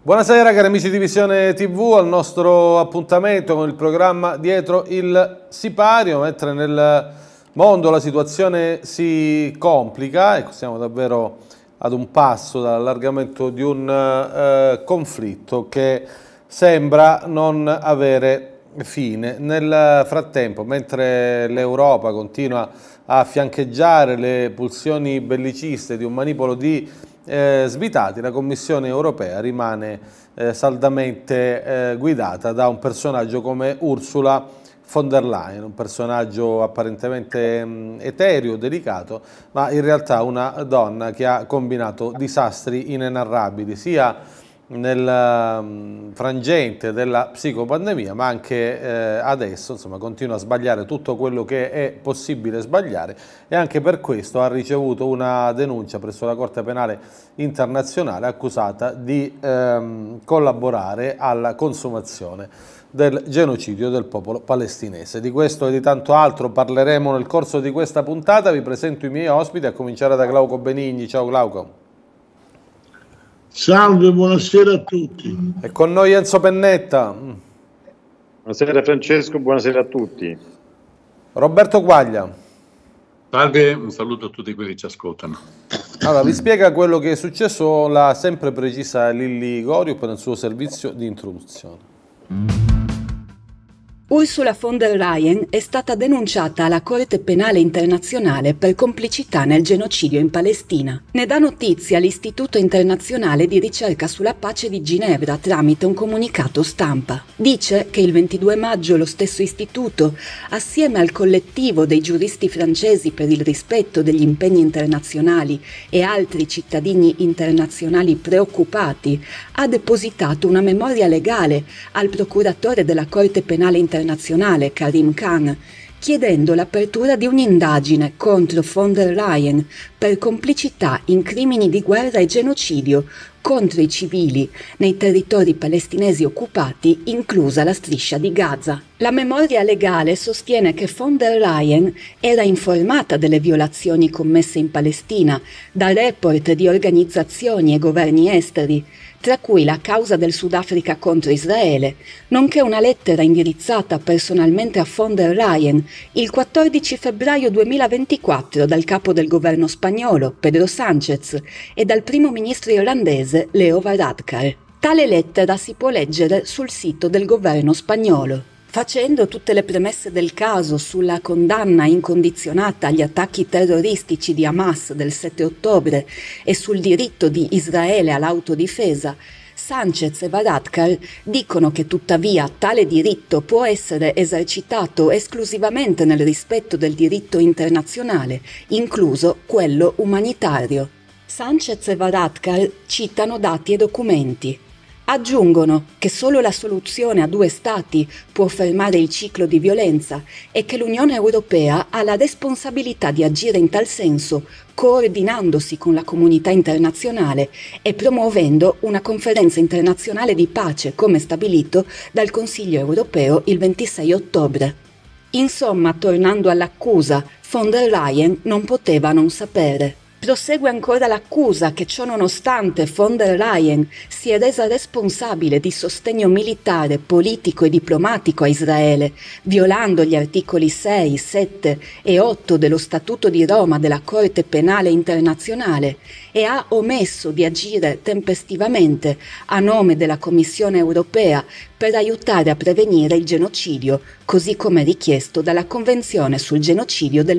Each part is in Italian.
Buonasera cari amici di Visione TV, al nostro appuntamento con il programma Dietro il Sipario. Mentre nel mondo la situazione si complica e siamo davvero ad un passo dall'allargamento di un conflitto che sembra non avere fine. Nel frattempo, mentre l'Europa continua a fiancheggiare le pulsioni belliciste di un manipolo di svitati, la Commissione europea rimane saldamente guidata da un personaggio come Ursula von der Leyen, un personaggio apparentemente etereo, delicato, ma in realtà una donna che ha combinato disastri inenarrabili, sia nel frangente della psicopandemia, ma anche adesso, insomma, continua a sbagliare tutto quello che è possibile sbagliare, e anche per questo ha ricevuto una denuncia presso la Corte Penale Internazionale, accusata di collaborare alla consumazione del genocidio del popolo palestinese. Di questo e di tanto altro parleremo nel corso di questa puntata. Vi presento i miei ospiti, a cominciare da Glauco Benigni. Ciao Glauco. Salve, buonasera a tutti. E con noi Enzo Pennetta. Buonasera Francesco, buonasera a tutti. Roberto Quaglia. Salve, un saluto a tutti quelli che ci ascoltano. Allora, vi spiega quello che è successo la sempre precisa Lilli Goriup nel suo servizio di introduzione. Ursula von der Leyen è stata denunciata alla Corte Penale Internazionale per complicità nel genocidio in Palestina. Ne dà notizia l'Istituto Internazionale di Ricerca sulla Pace di Ginevra tramite un comunicato stampa. Dice che il 22 maggio lo stesso istituto, assieme al collettivo dei giuristi francesi per il rispetto degli impegni internazionali e altri cittadini internazionali preoccupati, ha depositato una memoria legale al procuratore della Corte Penale Internazionale Karim Khan, chiedendo l'apertura di un'indagine contro von der Leyen per complicità in crimini di guerra e genocidio contro i civili nei territori palestinesi occupati, inclusa la striscia di Gaza. La memoria legale sostiene che von der Leyen era informata delle violazioni commesse in Palestina da report di organizzazioni e governi esteri, tra cui la causa del Sudafrica contro Israele, nonché una lettera indirizzata personalmente a von der Leyen il 14 febbraio 2024 dal capo del governo spagnolo, Pedro Sánchez, e dal primo ministro irlandese, Leo Varadkar. Tale lettera si può leggere sul sito del governo spagnolo. Facendo tutte le premesse del caso sulla condanna incondizionata agli attacchi terroristici di Hamas del 7 ottobre e sul diritto di Israele all'autodifesa, Sánchez e Varadkar dicono che tuttavia tale diritto può essere esercitato esclusivamente nel rispetto del diritto internazionale, incluso quello umanitario. Sánchez e Varadkar citano dati e documenti. Aggiungono che solo la soluzione a due stati può fermare il ciclo di violenza e che l'Unione Europea ha la responsabilità di agire in tal senso, coordinandosi con la comunità internazionale e promuovendo una conferenza internazionale di pace come stabilito dal Consiglio Europeo il 26 ottobre. Insomma, tornando all'accusa, von der Leyen non poteva non sapere. Prosegue ancora l'accusa che ciò nonostante von der Leyen si è resa responsabile di sostegno militare, politico e diplomatico a Israele, violando gli articoli 6, 7 e 8 dello Statuto di Roma della Corte Penale Internazionale, e ha omesso di agire tempestivamente a nome della Commissione Europea per aiutare a prevenire il genocidio, così come richiesto dalla Convenzione sul genocidio del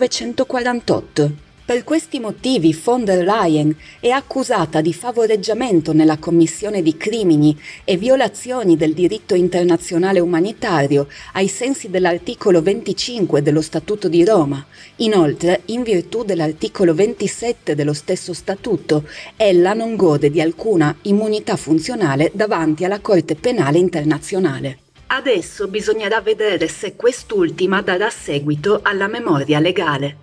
1948. Per questi motivi von der Leyen è accusata di favoreggiamento nella commissione di crimini e violazioni del diritto internazionale umanitario ai sensi dell'articolo 25 dello Statuto di Roma. Inoltre, in virtù dell'articolo 27 dello stesso Statuto, ella non gode di alcuna immunità funzionale davanti alla Corte Penale Internazionale. Adesso bisognerà vedere se quest'ultima darà seguito alla memoria legale.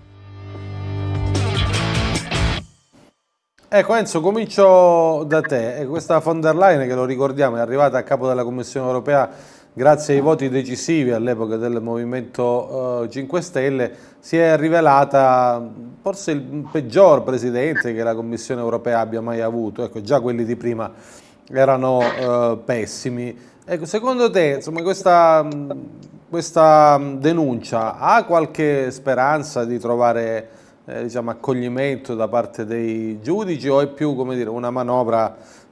Ecco Enzo, comincio da te. Questa von der Leyen, che lo ricordiamo, è arrivata a capo della Commissione Europea grazie ai voti decisivi all'epoca del Movimento 5 Stelle, si è rivelata forse il peggior presidente che la Commissione Europea abbia mai avuto. Ecco, già quelli di prima erano pessimi. Ecco, secondo te, insomma, questa denuncia ha qualche speranza di trovare diciamo, accoglimento da parte dei giudici, o è più, come dire, una manovra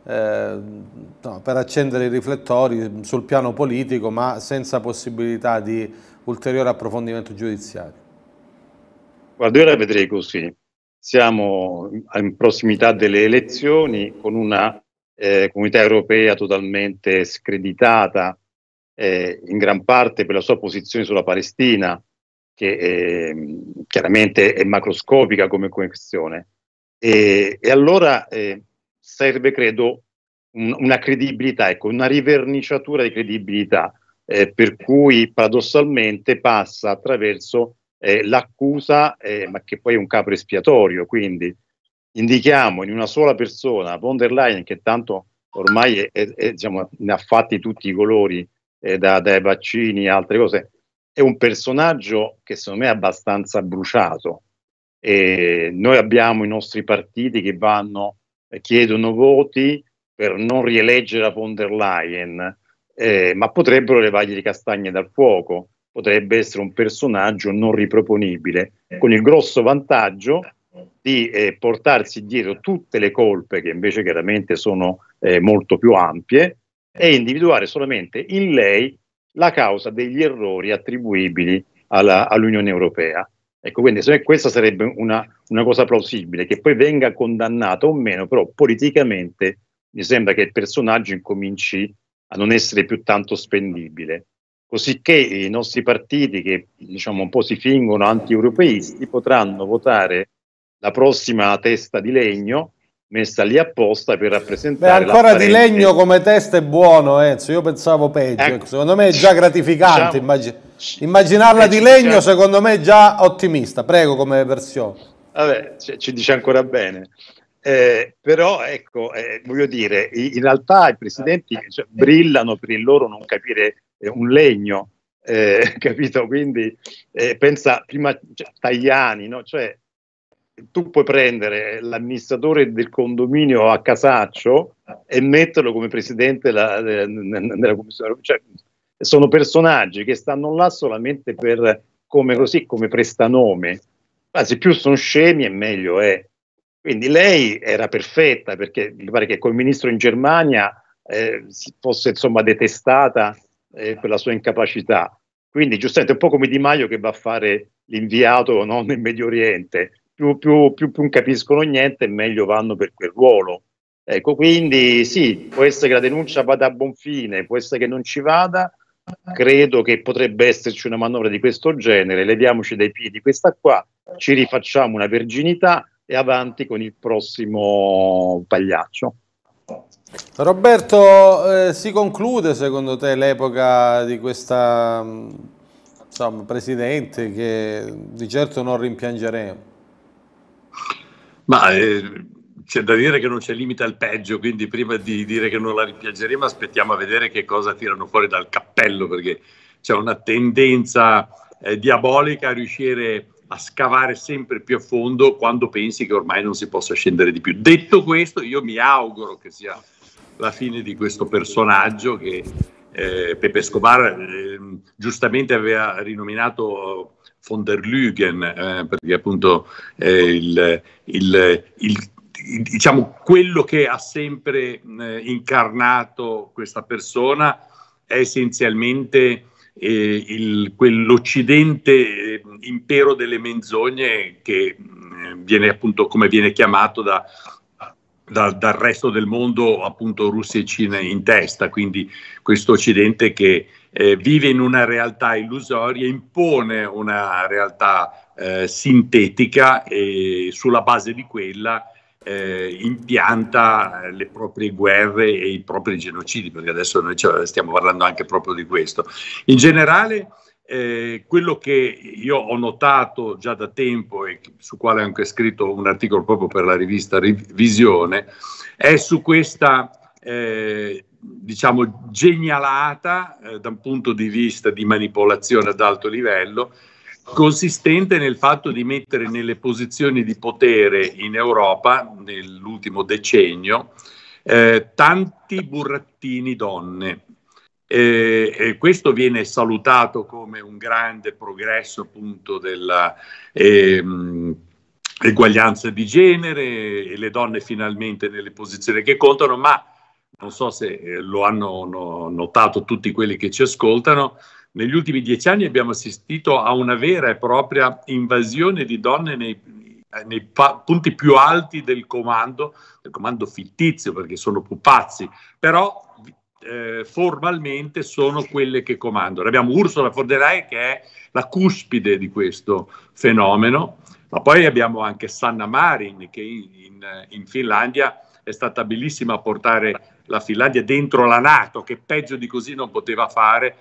no, per accendere i riflettori sul piano politico, ma senza possibilità di ulteriore approfondimento giudiziario? Guarda, io la vedrei così. Siamo in prossimità delle elezioni con una comunità europea totalmente screditata, in gran parte per la sua posizione sulla Palestina, che chiaramente è macroscopica come questione. E allora serve, credo, una credibilità, ecco, una riverniciatura di credibilità, per cui paradossalmente passa attraverso l'accusa, ma che poi è un capro espiatorio, quindi indichiamo in una sola persona von der Leyen, che tanto ormai diciamo, ne ha fatti tutti i colori, dai vaccini a altre cose, è un personaggio che secondo me è abbastanza bruciato. Noi abbiamo i nostri partiti che chiedono voti per non rieleggere la von der Leyen, ma potrebbero levargli le castagne dal fuoco, potrebbe essere un personaggio non riproponibile, con il grosso vantaggio di portarsi dietro tutte le colpe, che invece chiaramente sono molto più ampie, e individuare solamente in lei la causa degli errori attribuibili all'Unione Europea. Ecco, quindi questa sarebbe una cosa plausibile, che poi venga condannata o meno, però politicamente mi sembra che il personaggio incominci a non essere più tanto spendibile. Cosicché i nostri partiti, che diciamo un po' si fingono anti-europeisti, potranno votare la prossima testa di legno messa lì apposta per rappresentare. Beh, ancora di legno come testa è buono, Enzo. Io pensavo peggio. Ecco, secondo me è già gratificante. Diciamo, immaginarla di legno, secondo me è già ottimista. Prego, come versione. Vabbè, ci dice ancora bene. Però ecco, voglio dire, in realtà i presidenti brillano per il loro non capire un legno, capito? Quindi pensa prima Tajani, no? Cioè, tu puoi prendere l'amministratore del condominio a casaccio e metterlo come presidente della commissione. Cioè, sono personaggi che stanno là solamente per come prestanome. Anzi, più sono scemi e meglio è. Quindi lei era perfetta, perché mi pare che col ministro in Germania fosse insomma detestata per la sua incapacità. Quindi giustamente è un po' come Di Maio che va a fare l'inviato, no, nel Medio Oriente. Più non capiscono niente, meglio vanno per quel ruolo. Ecco, quindi sì, può essere che la denuncia vada a buon fine, può essere che non ci vada. Credo che potrebbe esserci una manovra di questo genere. Leviamoci dai piedi questa qua, ci rifacciamo una verginità e avanti con il prossimo pagliaccio. Roberto, si conclude secondo te l'epoca di questa insomma, presidente che di certo non rimpiangeremo? Ma c'è da dire che non c'è limite al peggio, quindi prima di dire che non la rimpiangeremo aspettiamo a vedere che cosa tirano fuori dal cappello, perché c'è una tendenza diabolica a riuscire a scavare sempre più a fondo quando pensi che ormai non si possa scendere di più. Detto questo, io mi auguro che sia la fine di questo personaggio che Pepe Escobar giustamente aveva rinominato von der Leyen, perché appunto diciamo quello che ha sempre incarnato questa persona è essenzialmente quell'Occidente impero delle menzogne che viene appunto come viene chiamato dal resto del mondo, appunto Russia e Cina in testa, quindi questo Occidente che vive in una realtà illusoria, impone una realtà sintetica e sulla base di quella impianta le proprie guerre e i propri genocidi, perché adesso noi stiamo parlando anche proprio di questo. In generale, quello che io ho notato già da tempo e su quale ho anche scritto un articolo proprio per la rivista Visione è su questa diciamo genialata da un punto di vista di manipolazione ad alto livello, consistente nel fatto di mettere nelle posizioni di potere in Europa nell'ultimo decennio tanti burattini donne. E questo viene salutato come un grande progresso appunto della eguaglianza di genere e le donne finalmente nelle posizioni che contano, ma non so se lo hanno notato tutti quelli che ci ascoltano, negli ultimi 10 anni abbiamo assistito a una vera e propria invasione di donne nei punti più alti del comando fittizio, perché sono pupazzi, però formalmente sono quelle che comandano. Abbiamo Ursula von der Leyen che è la cuspide di questo fenomeno, ma poi abbiamo anche Sanna Marin che in Finlandia è stata bellissima a portare la Finlandia dentro la NATO, che peggio di così non poteva fare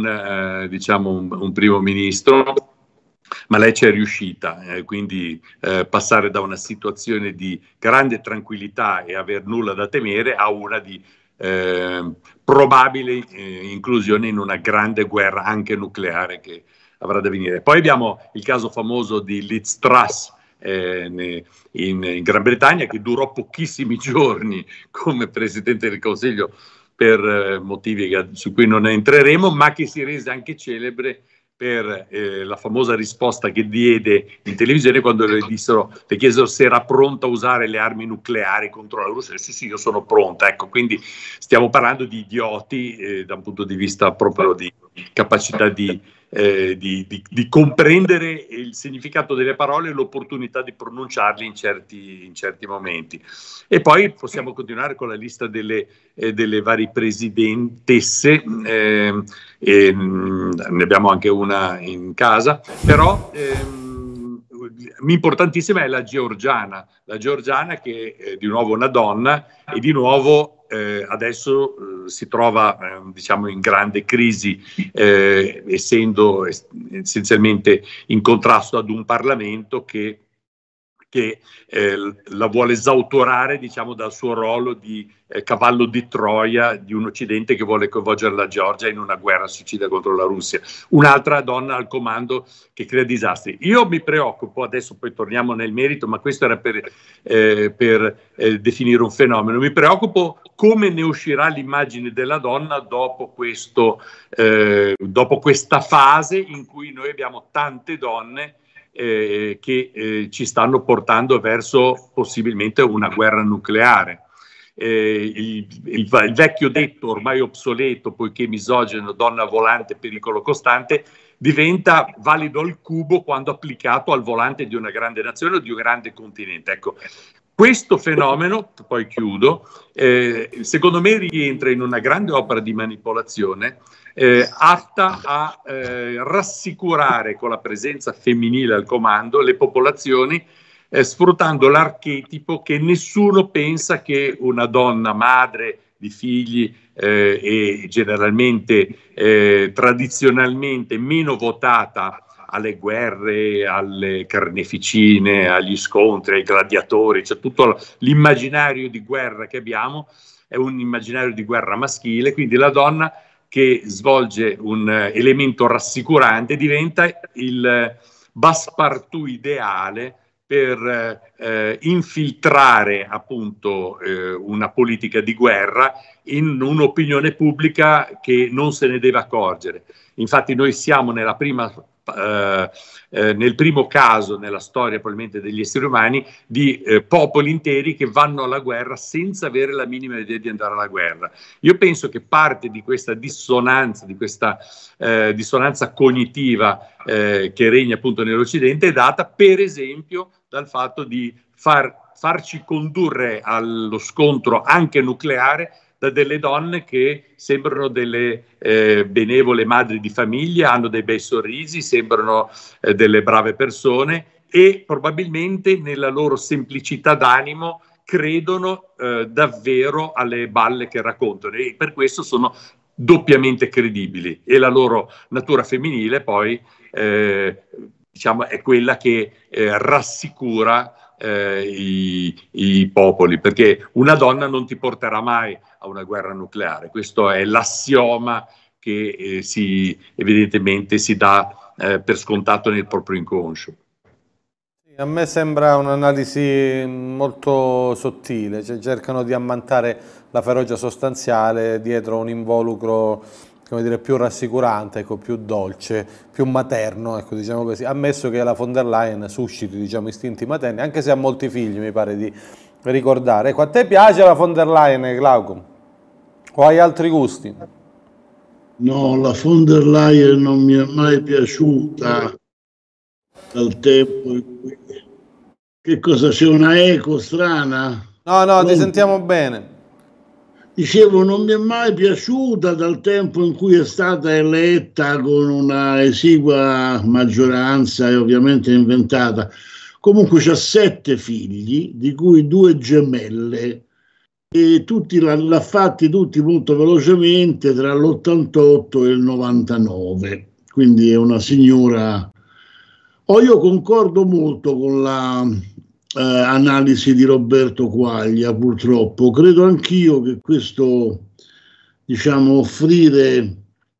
un primo ministro, ma lei ci è riuscita, quindi passare da una situazione di grande tranquillità e aver nulla da temere a una di probabile inclusione in una grande guerra anche nucleare che avrà da venire. Poi abbiamo il caso famoso di Liz Truss in Gran Bretagna, che durò pochissimi giorni come Presidente del Consiglio per motivi su cui non entreremo, ma che si rese anche celebre per la famosa risposta che diede in televisione quando le chiesero se era pronta a usare le armi nucleari contro la Russia. Sì, io sono pronta. Ecco, quindi stiamo parlando di idioti da un punto di vista proprio di capacità di comprendere il significato delle parole e l'opportunità di pronunciarle in certi momenti. E poi possiamo continuare con la lista delle varie presidentesse, ne abbiamo anche una in casa, però importantissima è la Georgiana che è di nuovo una donna e di nuovo adesso si trova in grande crisi, essendo essenzialmente in contrasto ad un Parlamento che la vuole esautorare dal suo ruolo di cavallo di Troia di un Occidente che vuole coinvolgere la Georgia in una guerra suicida contro la Russia. Un'altra donna al comando che crea disastri. Io mi preoccupo, adesso poi torniamo nel merito, ma questo era per definire un fenomeno. Mi preoccupo come ne uscirà l'immagine della donna dopo questa fase in cui noi abbiamo tante donne che ci stanno portando verso possibilmente una guerra nucleare. Il vecchio detto ormai obsoleto, poiché misogino, donna volante, pericolo costante, diventa valido al cubo quando applicato al volante di una grande nazione o di un grande continente. Ecco, questo fenomeno, poi chiudo, secondo me rientra in una grande opera di manipolazione atta a rassicurare con la presenza femminile al comando le popolazioni, sfruttando l'archetipo che nessuno pensa che una donna madre di figli e generalmente tradizionalmente meno votata alle guerre, alle carneficine, agli scontri, ai gladiatori, cioè tutto l'immaginario di guerra che abbiamo è un immaginario di guerra maschile, quindi la donna che svolge un elemento rassicurante diventa il passepartout ideale per infiltrare appunto una politica di guerra in un'opinione pubblica che non se ne deve accorgere. Infatti noi siamo nel primo caso nella storia probabilmente degli esseri umani di popoli interi che vanno alla guerra senza avere la minima idea di andare alla guerra. Io penso che parte di questa dissonanza, dissonanza cognitiva che regna appunto nell'Occidente è data per esempio dal fatto di farci condurre allo scontro anche nucleare da delle donne che sembrano delle benevole madri di famiglia, hanno dei bei sorrisi, sembrano delle brave persone e probabilmente nella loro semplicità d'animo credono davvero alle balle che raccontano e per questo sono doppiamente credibili e la loro natura femminile poi è quella che rassicura i popoli, perché una donna non ti porterà mai a una guerra nucleare. Questo è l'assioma che evidentemente si dà per scontato nel proprio inconscio. A me sembra un'analisi molto sottile, cioè cercano di ammantare la ferocia sostanziale dietro un involucro, come dire, più rassicurante, ecco, più dolce, più materno, ecco, diciamo così, ammesso che la von der Leyen susciti, diciamo, istinti materni, anche se ha molti figli, mi pare di ricordare. Ecco, a te piace la von der Leyen, Glauco? O hai altri gusti? No, la von der Leyen non mi è mai piaciuta dal tempo in cui... Che cosa, c'è una eco strana? No, ti sentiamo bene. Dicevo, non mi è mai piaciuta dal tempo in cui è stata eletta con una esigua maggioranza e ovviamente inventata. Comunque c'ha 7 figli, di cui 2 gemelle, e tutti l'ha fatti tutti molto velocemente tra l'88 e il 99. Quindi è una signora... io concordo molto con la analisi di Roberto Quaglia, purtroppo. Credo anch'io che questo, diciamo, offrire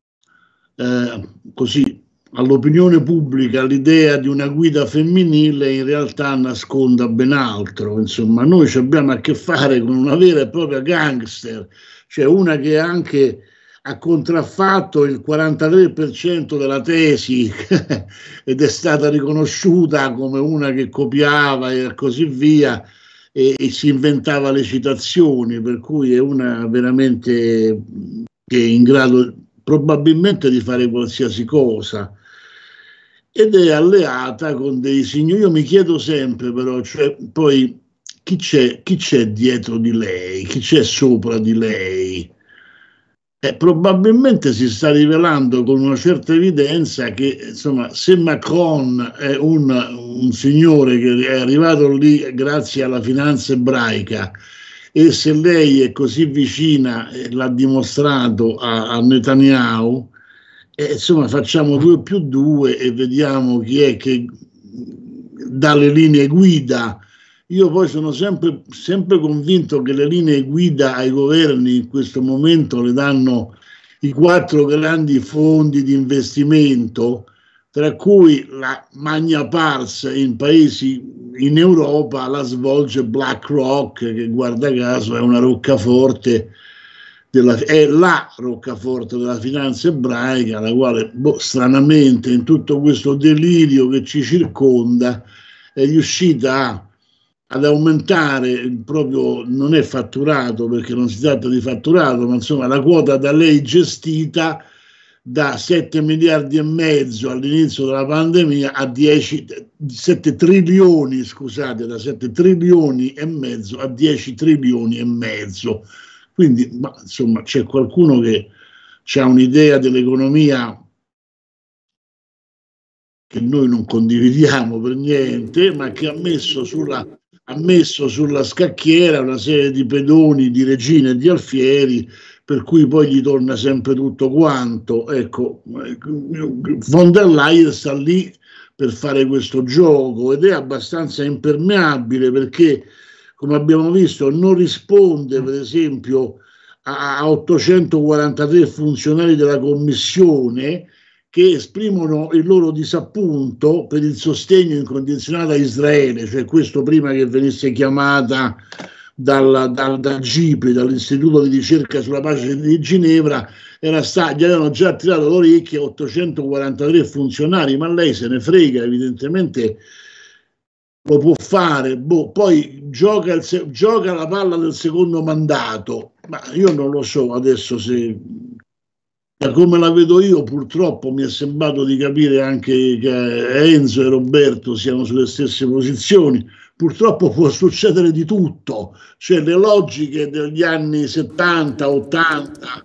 così all'opinione pubblica l'idea di una guida femminile in realtà nasconda ben altro. Insomma, noi abbiamo a che fare con una vera e propria gangster, cioè una che anche ha contraffatto il 43% della tesi ed è stata riconosciuta come una che copiava e così via, e si inventava le citazioni, per cui è una veramente che è in grado probabilmente di fare qualsiasi cosa, ed è alleata con dei signori. Io mi chiedo sempre però, cioè, poi chi c'è dietro di lei, chi c'è sopra di lei? Probabilmente si sta rivelando con una certa evidenza che, insomma, se Macron è un signore che è arrivato lì grazie alla finanza ebraica, e se lei è così vicina, l'ha dimostrato a Netanyahu, insomma, facciamo 2 più 2 e vediamo chi è che dà le linee guida. Io poi sono sempre convinto che le linee guida ai governi in questo momento le danno i 4 grandi fondi di investimento, tra cui la magna pars in paesi in Europa la svolge BlackRock, che guarda caso è una roccaforte è la roccaforte della finanza ebraica, la quale stranamente in tutto questo delirio che ci circonda è riuscita ad aumentare il proprio, non è fatturato perché non si tratta di fatturato, ma insomma la quota da lei gestita da 7 miliardi e mezzo all'inizio della pandemia a 7 trilioni, scusate, da 7 trilioni e mezzo a 10 trilioni e mezzo. Quindi, insomma, c'è qualcuno che ha un'idea dell'economia che noi non condividiamo per niente, ma che ha messo sulla scacchiera una serie di pedoni, di regine e di alfieri, per cui poi gli torna sempre tutto quanto. Ecco, von der Leyen sta lì per fare questo gioco ed è abbastanza impermeabile, perché, come abbiamo visto, non risponde per esempio a 843 funzionari della Commissione che esprimono il loro disappunto per il sostegno incondizionato a Israele, cioè questo prima che venisse chiamata dal GIPRI, dall'Istituto di ricerca sulla pace di Ginevra, gli avevano già tirato l'orecchio 843 funzionari, ma lei se ne frega, evidentemente lo può fare, poi gioca la palla del secondo mandato, ma io non lo so adesso se... Da come la vedo io, purtroppo mi è sembrato di capire anche che Enzo e Roberto siano sulle stesse posizioni. Purtroppo può succedere di tutto, cioè le logiche degli anni 70, 80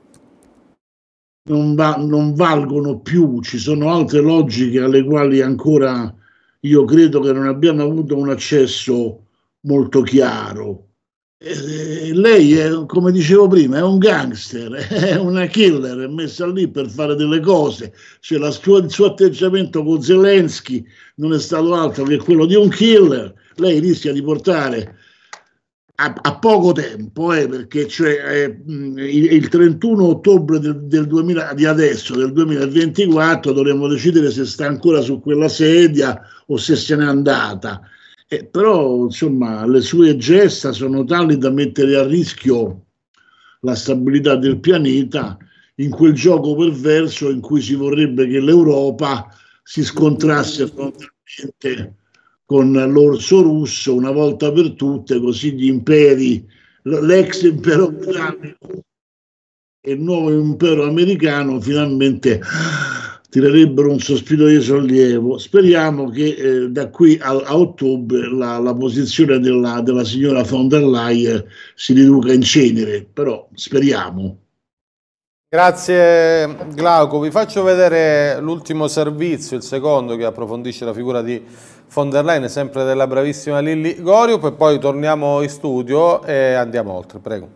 non valgono più, ci sono altre logiche alle quali ancora io credo che non abbiamo avuto un accesso molto chiaro. Lei è, come dicevo prima, è un gangster, è una killer, è messa lì per fare delle cose, cioè il suo atteggiamento con Zelensky non è stato altro che quello di un killer. Lei rischia di portare a poco tempo, perché il 31 ottobre del 2000, di adesso, del 2024, dovremmo decidere se sta ancora su quella sedia o se se n'è andata. Però insomma le sue gesta sono tali da mettere a rischio la stabilità del pianeta in quel gioco perverso in cui si vorrebbe che l'Europa si scontrasse frontalmente con l'orso russo una volta per tutte, così gli imperi, l'ex impero britannico e il nuovo impero americano finalmente tirerebbero un sospiro di sollievo. Speriamo che da qui a ottobre la posizione della signora von der Leyen si riduca in cenere, però speriamo. Grazie Glauco, vi faccio vedere l'ultimo servizio, il secondo, che approfondisce la figura di von der Leyen, sempre della bravissima Lilli Goriup, e poi torniamo in studio e andiamo oltre, prego.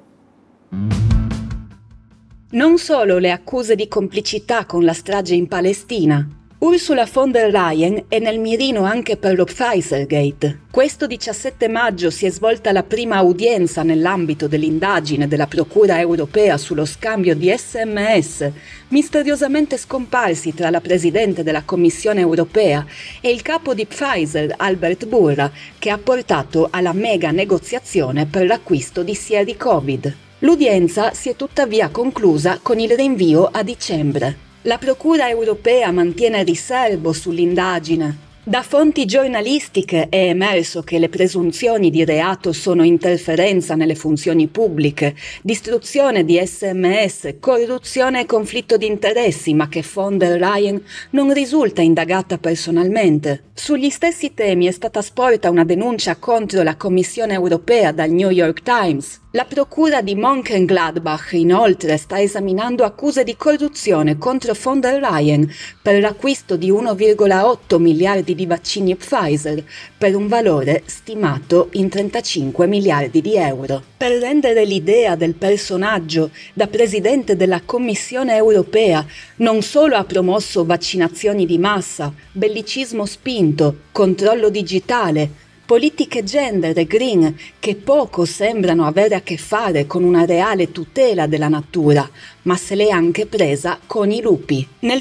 Non solo le accuse di complicità con la strage in Palestina. Ursula von der Leyen è nel mirino anche per lo Pfizergate. Questo 17 maggio si è svolta la prima udienza nell'ambito dell'indagine della Procura europea sullo scambio di SMS misteriosamente scomparsi tra la Presidente della Commissione europea e il capo di Pfizer, Albert Bourla, che ha portato alla mega negoziazione per l'acquisto di sieri Covid. L'udienza si è tuttavia conclusa con il rinvio a dicembre. La Procura europea mantiene riserbo sull'indagine. Da fonti giornalistiche è emerso che le presunzioni di reato sono interferenza nelle funzioni pubbliche, distruzione di SMS, corruzione e conflitto di interessi, ma che von der Leyen non risulta indagata personalmente. Sugli stessi temi è stata sporta una denuncia contro la Commissione europea dal New York Times. La procura di Mönchengladbach inoltre sta esaminando accuse di corruzione contro von der Leyen per l'acquisto di 1,8 miliardi di vaccini Pfizer per un valore stimato in 35 miliardi di euro. Per rendere l'idea del personaggio, da presidente della Commissione europea, non solo ha promosso vaccinazioni di massa, bellicismo spinto, controllo digitale, politiche gender e green che poco sembrano avere a che fare con una reale tutela della natura, ma se l'è anche presa con i lupi. Nel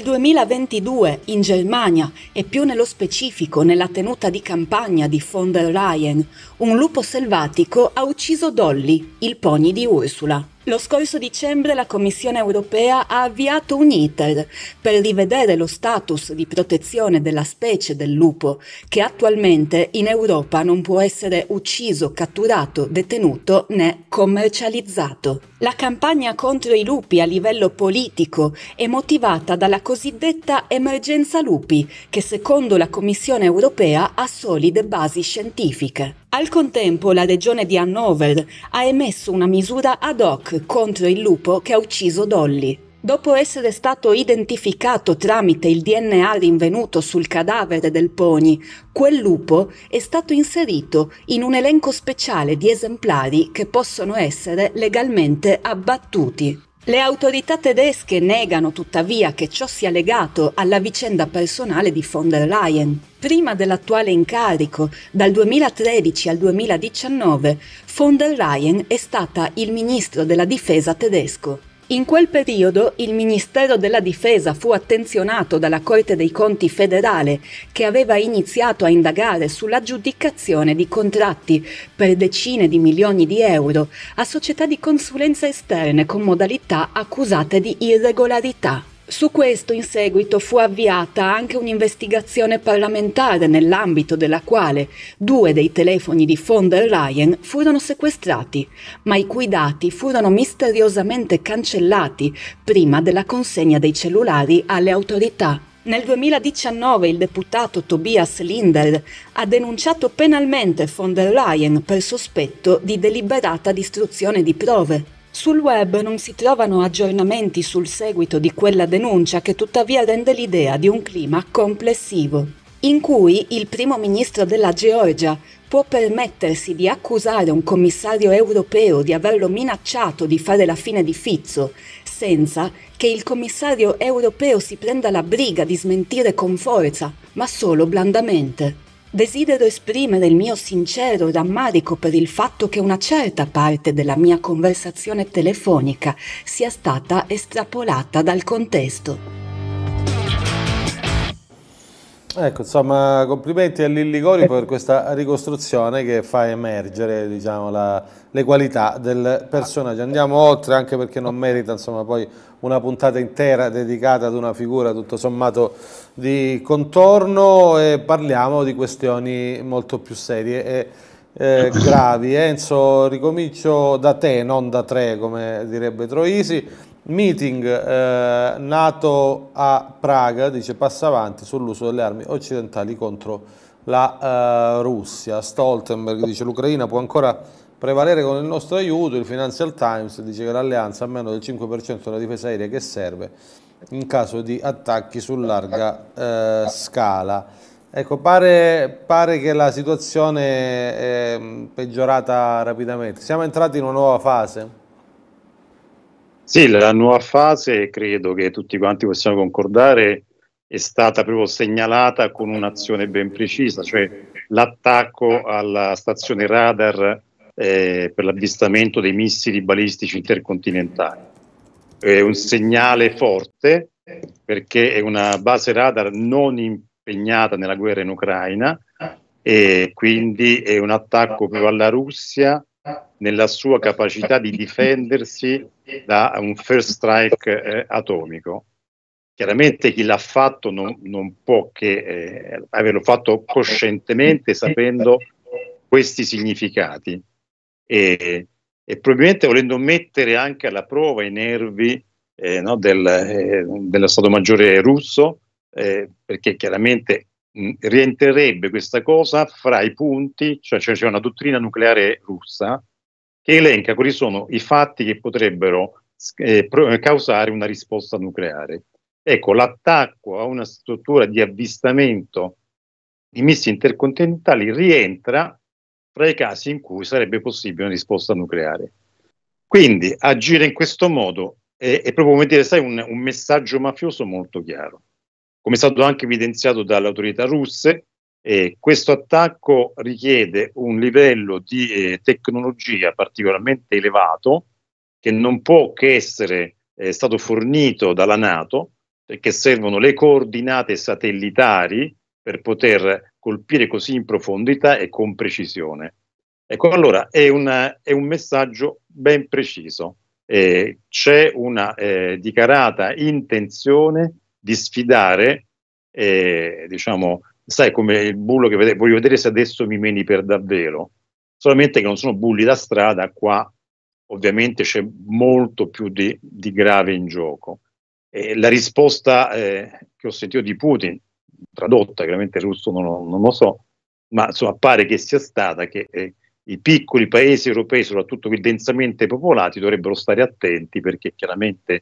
2022 in Germania, e più nello specifico nella tenuta di campagna di von der Leyen, un lupo selvatico ha ucciso Dolly, il pony di Ursula. Lo scorso dicembre la Commissione europea ha avviato un iter per rivedere lo status di protezione della specie del lupo, che attualmente in Europa non può essere ucciso, catturato, detenuto né commercializzato. La campagna contro i lupi a livello politico è motivata dalla cosiddetta emergenza lupi, che secondo la Commissione europea ha solide basi scientifiche. Al contempo la regione di Hannover ha emesso una misura ad hoc contro il lupo che ha ucciso Dolly. Dopo essere stato identificato tramite il DNA rinvenuto sul cadavere del pony, quel lupo è stato inserito in un elenco speciale di esemplari che possono essere legalmente abbattuti. Le autorità tedesche negano tuttavia che ciò sia legato alla vicenda personale di von der Leyen. Prima dell'attuale incarico, dal 2013 al 2019, von der Leyen è stata il ministro della difesa tedesco. In quel periodo il Ministero della Difesa fu attenzionato dalla Corte dei Conti federale, che aveva iniziato a indagare sull'aggiudicazione di contratti per decine di milioni di euro a società di consulenza esterne con modalità accusate di irregolarità. Su questo in seguito fu avviata anche un'investigazione parlamentare nell'ambito della quale 2 dei telefoni di von der Leyen furono sequestrati, ma i cui dati furono misteriosamente cancellati prima della consegna dei cellulari alle autorità. Nel 2019 il deputato Tobias Linder ha denunciato penalmente von der Leyen per sospetto di deliberata distruzione di prove. Sul web non si trovano aggiornamenti sul seguito di quella denuncia, che tuttavia rende l'idea di un clima complessivo, in cui il primo ministro della Georgia può permettersi di accusare un commissario europeo di averlo minacciato di fare la fine di Fizzo, senza che il commissario europeo si prenda la briga di smentire con forza, ma solo blandamente. Desidero esprimere il mio sincero rammarico per il fatto che una certa parte della mia conversazione telefonica sia stata estrapolata dal contesto. Ecco, insomma, complimenti a Lilli Gori per questa ricostruzione che fa emergere, diciamo, le qualità del personaggio. Andiamo oltre, anche perché non merita, insomma, poi una puntata intera dedicata ad una figura tutto sommato di contorno, e parliamo di questioni molto più serie e gravi. Enzo, ricomincio da te, non da tre, come direbbe Troisi. Meeting NATO a Praga, dice, passa avanti sull'uso delle armi occidentali contro la Russia. Stoltenberg dice l'Ucraina può ancora prevalere con il nostro aiuto. Il Financial Times dice che l'alleanza ha meno del 5% della difesa aerea che serve in caso di attacchi su larga scala. Ecco, pare che la situazione è peggiorata rapidamente. Siamo entrati in una nuova fase? Sì, la nuova fase, credo che tutti quanti possiamo concordare, è stata proprio segnalata con un'azione ben precisa, cioè l'attacco alla stazione radar per l'avvistamento dei missili balistici intercontinentali. È un segnale forte, perché è una base radar non impegnata nella guerra in Ucraina, e quindi è un attacco proprio alla Russia nella sua capacità di difendersi da un first strike atomico. Chiaramente chi l'ha fatto non può che averlo fatto coscientemente, sapendo questi significati, e probabilmente volendo mettere anche alla prova i nervi dello Stato Maggiore russo, perché chiaramente rientrerebbe questa cosa fra i punti, cioè c'è una dottrina nucleare russa che elenca quali sono i fatti che potrebbero causare una risposta nucleare. Ecco, l'attacco a una struttura di avvistamento di missili intercontinentali rientra fra i casi in cui sarebbe possibile una risposta nucleare. Quindi agire in questo modo è proprio, come dire, sai, un messaggio mafioso molto chiaro. Come è stato anche evidenziato dalle autorità russe, questo attacco richiede un livello di tecnologia particolarmente elevato, che non può che essere stato fornito dalla NATO, perché servono le coordinate satellitari per poter colpire così in profondità e con precisione. Ecco, allora è un messaggio ben preciso. C'è una dichiarata intenzione di sfidare, diciamo, sai, come il bullo che voglio vedere se adesso mi meni per davvero, solamente che non sono bulli da strada, qua ovviamente c'è molto più di grave in gioco. La risposta che ho sentito di Putin, tradotta, chiaramente il russo non lo so, ma insomma pare che sia stata che i piccoli paesi europei, soprattutto quelli densamente popolati, dovrebbero stare attenti, perché chiaramente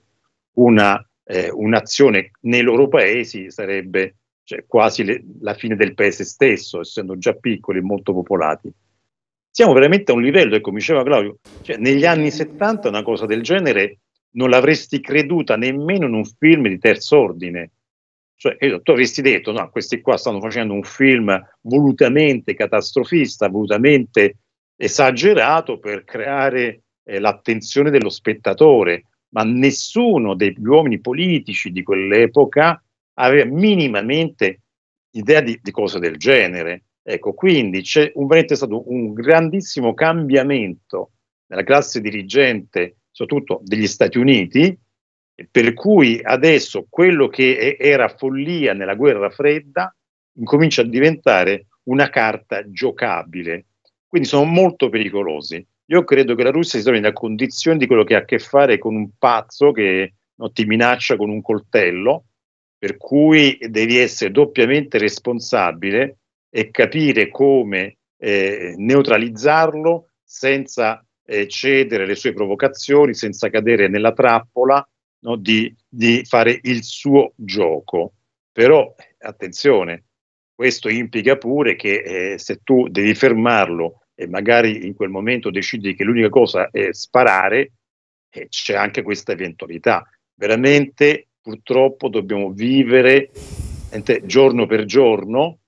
un'azione nei loro paesi sarebbe, cioè, quasi la fine del paese stesso, essendo già piccoli e molto popolati. Siamo veramente a un livello, ecco, mi diceva Claudio, cioè, negli anni 70 una cosa del genere non l'avresti creduta nemmeno in un film di terzo ordine. Cioè, tu avresti detto, no, questi qua stanno facendo un film volutamente catastrofista, volutamente esagerato per creare l'attenzione dello spettatore, ma nessuno degli uomini politici di quell'epoca aveva minimamente idea di cose del genere. Ecco, quindi c'è veramente stato un grandissimo cambiamento nella classe dirigente, soprattutto degli Stati Uniti, per cui adesso quello che era follia nella guerra fredda incomincia a diventare una carta giocabile. Quindi sono molto pericolosi. Io credo che la Russia si trovi nella condizione di quello che ha a che fare con un pazzo che ti minaccia con un coltello, per cui devi essere doppiamente responsabile e capire come neutralizzarlo senza cedere le sue provocazioni, senza cadere nella trappola, no, di fare il suo gioco. Però attenzione, questo implica pure che se tu devi fermarlo e magari in quel momento decidi che l'unica cosa è sparare, c'è anche questa eventualità. Veramente purtroppo dobbiamo vivere giorno per giorno,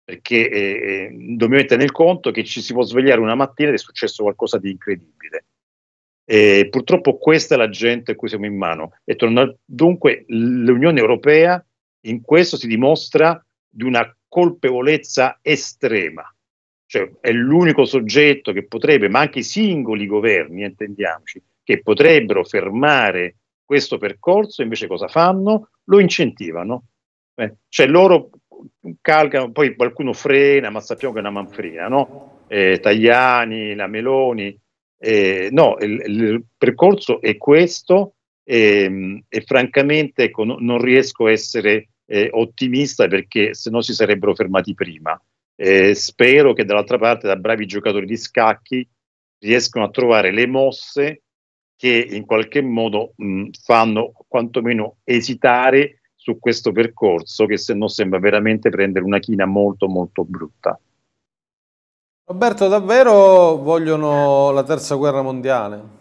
perché dobbiamo mettere nel conto che ci si può svegliare una mattina ed è successo qualcosa di incredibile. Purtroppo questa è la gente a cui siamo in mano. Dunque l'Unione Europea in questo si dimostra di una colpevolezza estrema, cioè è l'unico soggetto che potrebbe, ma anche i singoli governi, intendiamoci, che potrebbero fermare questo percorso. Invece cosa fanno? Lo incentivano, cioè loro calcano, poi qualcuno frena, ma sappiamo che è una manfrina, no? Tajani, la Meloni, no, il percorso è questo, e francamente ecco, non riesco a essere ottimista, perché se no si sarebbero fermati prima. Spero che dall'altra parte, da bravi giocatori di scacchi, riescano a trovare le mosse che in qualche modo fanno quantomeno esitare su questo percorso, che se no sembra veramente prendere una china molto molto brutta. Roberto, davvero vogliono la terza guerra mondiale?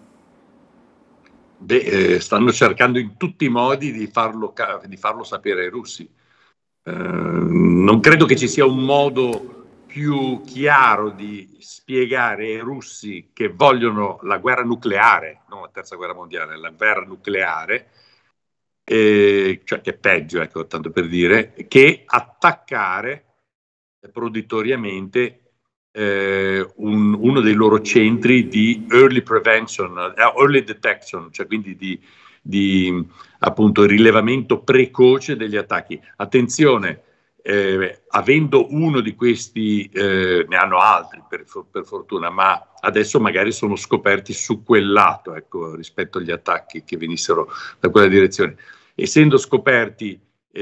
Beh, stanno cercando in tutti i modi di farlo sapere ai russi. Non credo che ci sia un modo più chiaro di spiegare ai russi che vogliono la guerra nucleare, non la terza guerra mondiale, la guerra nucleare, cioè che è peggio, ecco, tanto per dire, che attaccare proditoriamente uno dei loro centri di early prevention, early detection, cioè quindi di appunto rilevamento precoce degli attacchi. Attenzione, avendo uno di questi, ne hanno altri per fortuna, ma adesso magari sono scoperti su quel lato, ecco, rispetto agli attacchi che venissero da quella direzione. Essendo scoperti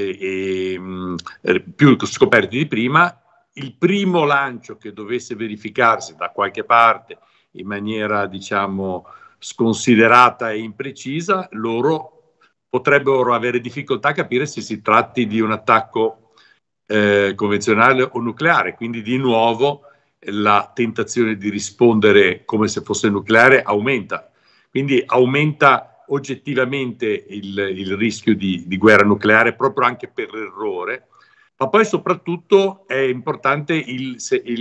più scoperti di prima, il primo lancio che dovesse verificarsi da qualche parte in maniera, diciamo, sconsiderata e imprecisa, loro potrebbero avere difficoltà a capire se si tratti di un attacco convenzionale o nucleare. Quindi di nuovo la tentazione di rispondere come se fosse nucleare aumenta. Quindi aumenta oggettivamente il rischio di guerra nucleare, proprio anche per errore. Ma poi soprattutto è importante il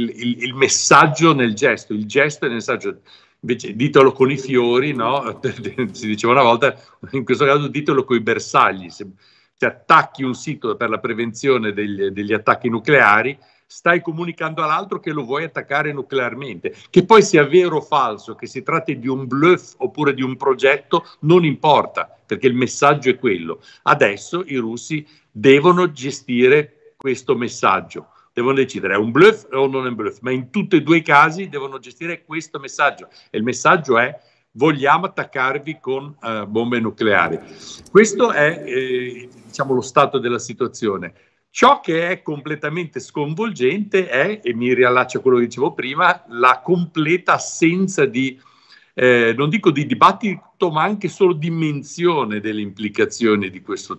messaggio nel gesto, il gesto e il messaggio. Invece ditelo con i fiori, no? Si diceva una volta, in questo caso ditelo con i bersagli. Se attacchi un sito per la prevenzione degli attacchi nucleari, stai comunicando all'altro che lo vuoi attaccare nuclearmente. Che poi sia vero o falso, che si tratti di un bluff oppure di un progetto, non importa, perché il messaggio è quello. Adesso i russi devono gestire questo messaggio, devono decidere è un bluff o non è un bluff, ma in tutti e due i casi devono gestire questo messaggio, e il messaggio è: vogliamo attaccarvi con bombe nucleari. Questo è diciamo lo stato della situazione. Ciò che è completamente sconvolgente è, e mi riallaccio a quello che dicevo prima, la completa assenza di non dico di dibattito, ma anche solo di menzione delle implicazioni di questo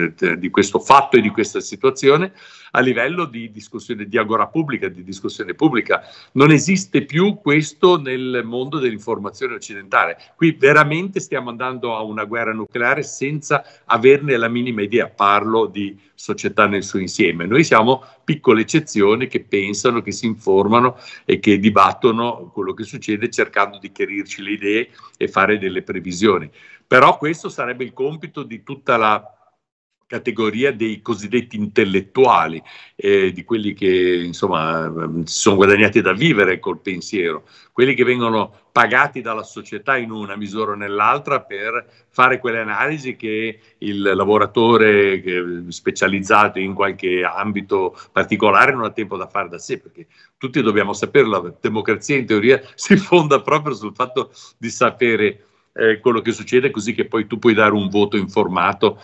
fatto e di questa situazione a livello di discussione, di agora pubblica, di discussione pubblica. Non esiste più questo nel mondo dell'informazione occidentale. Qui veramente stiamo andando a una guerra nucleare senza averne la minima idea. Parlo di società nel suo insieme. Noi siamo piccole eccezioni che pensano, che si informano e che dibattono quello che succede, cercando di chiarirci le idee e fare delle previsioni. Però questo sarebbe il compito di tutta la categoria dei cosiddetti intellettuali, di quelli che insomma si sono guadagnati da vivere col pensiero, quelli che vengono pagati dalla società in una misura o nell'altra per fare quelle analisi che il lavoratore specializzato in qualche ambito particolare non ha tempo da fare da sé, perché tutti dobbiamo sapere, la democrazia in teoria si fonda proprio sul fatto di sapere quello che succede, così che poi tu puoi dare un voto informato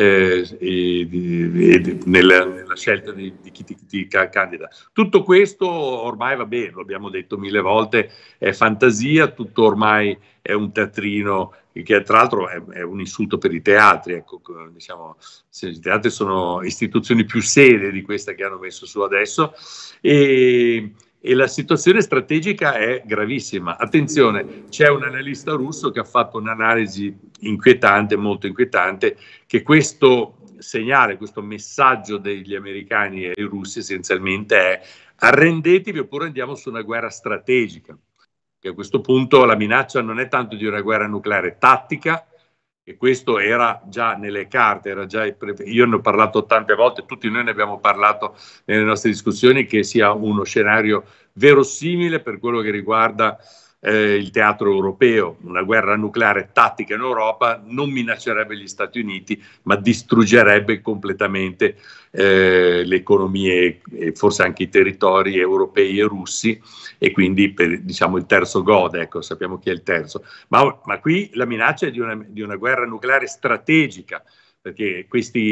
nella scelta di chi ti candida. Tutto questo ormai va bene, lo abbiamo detto mille volte, è fantasia, tutto ormai è un teatrino che tra l'altro è un insulto per i teatri. Ecco, diciamo, i teatri sono istituzioni più serie di queste che hanno messo su adesso, e la situazione strategica è gravissima. Attenzione, c'è un analista russo che ha fatto un'analisi inquietante, molto inquietante, che questo segnale, questo messaggio degli americani e ai russi essenzialmente è: arrendetevi oppure andiamo su una guerra strategica. Che a questo punto la minaccia non è tanto di una guerra nucleare tattica, e questo era già nelle carte, io ne ho parlato tante volte, tutti noi ne abbiamo parlato nelle nostre discussioni, che sia uno scenario verosimile per quello che riguarda il teatro europeo. Una guerra nucleare tattica in Europa non minaccerebbe gli Stati Uniti, ma distruggerebbe completamente le economie e forse anche i territori europei e russi, e quindi diciamo il terzo gode, ecco, sappiamo chi è il terzo. Ma qui la minaccia è di una guerra nucleare strategica, perché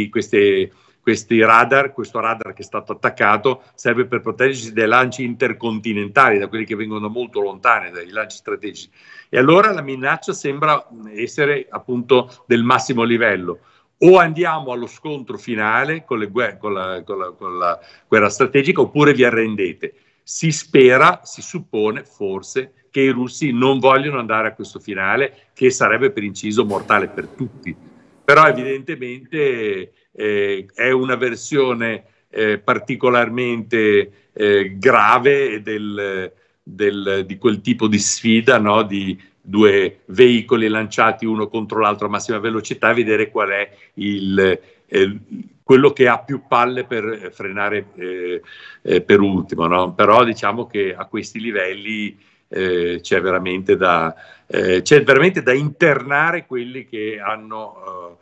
questo radar che è stato attaccato serve per proteggersi dai lanci intercontinentali, da quelli che vengono molto lontani, dai lanci strategici. E allora la minaccia sembra essere appunto del massimo livello. O andiamo allo scontro finale con la guerra strategica, oppure vi arrendete. Si spera, si suppone forse, che i russi non vogliono andare a questo finale, che sarebbe per inciso mortale per tutti. Però evidentemente è una versione particolarmente grave di quel tipo di sfida, no? Di due veicoli lanciati uno contro l'altro a massima velocità, vedere qual è quello che ha più palle per frenare per ultimo, no? Però diciamo che a questi livelli c'è veramente da internare quelli che hanno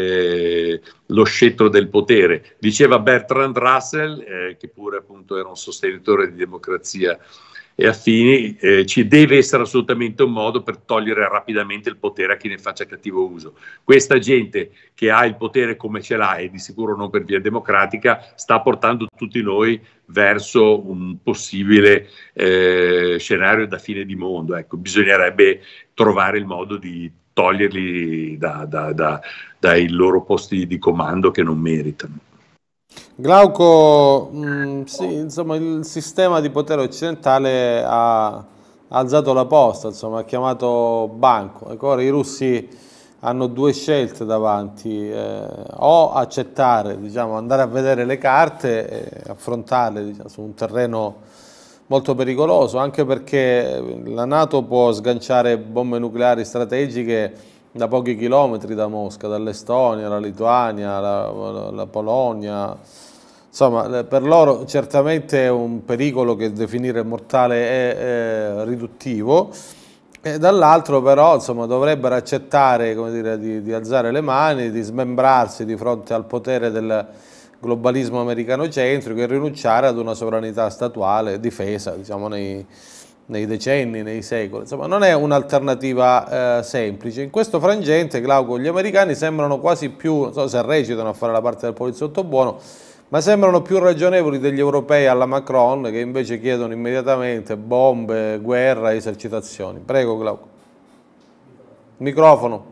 lo scettro del potere. Diceva Bertrand Russell, che pure appunto era un sostenitore di democrazia e affini, ci deve essere assolutamente un modo per togliere rapidamente il potere a chi ne faccia cattivo uso. Questa gente che ha il potere come ce l'ha, e di sicuro non per via democratica, sta portando tutti noi verso un possibile scenario da fine di mondo. Ecco, bisognerebbe trovare il modo di toglierli dai loro posti di comando che non meritano. Glauco, sì, insomma, il sistema di potere occidentale ha alzato la posta, insomma, ha chiamato banco. Ecco, ora i russi hanno due scelte davanti: o accettare, diciamo, andare a vedere le carte e affrontarle, diciamo, su un terreno molto pericoloso, anche perché la NATO può sganciare bombe nucleari strategiche da pochi chilometri da Mosca, dall'Estonia, la Lituania, la Polonia. Insomma, per loro certamente è un pericolo che definire mortale è riduttivo, e dall'altro però, insomma, dovrebbero accettare, come dire, di alzare le mani, di smembrarsi di fronte al potere del globalismo americano-centrico e rinunciare ad una sovranità statuale difesa, diciamo, nei decenni, nei secoli. Insomma, non è un'alternativa semplice. In questo frangente, Glauco, gli americani sembrano quasi più, non so se recitano a fare la parte del poliziotto buono, ma sembrano più ragionevoli degli europei alla Macron, che invece chiedono immediatamente bombe, guerra, esercitazioni. Prego, Glauco. Microfono.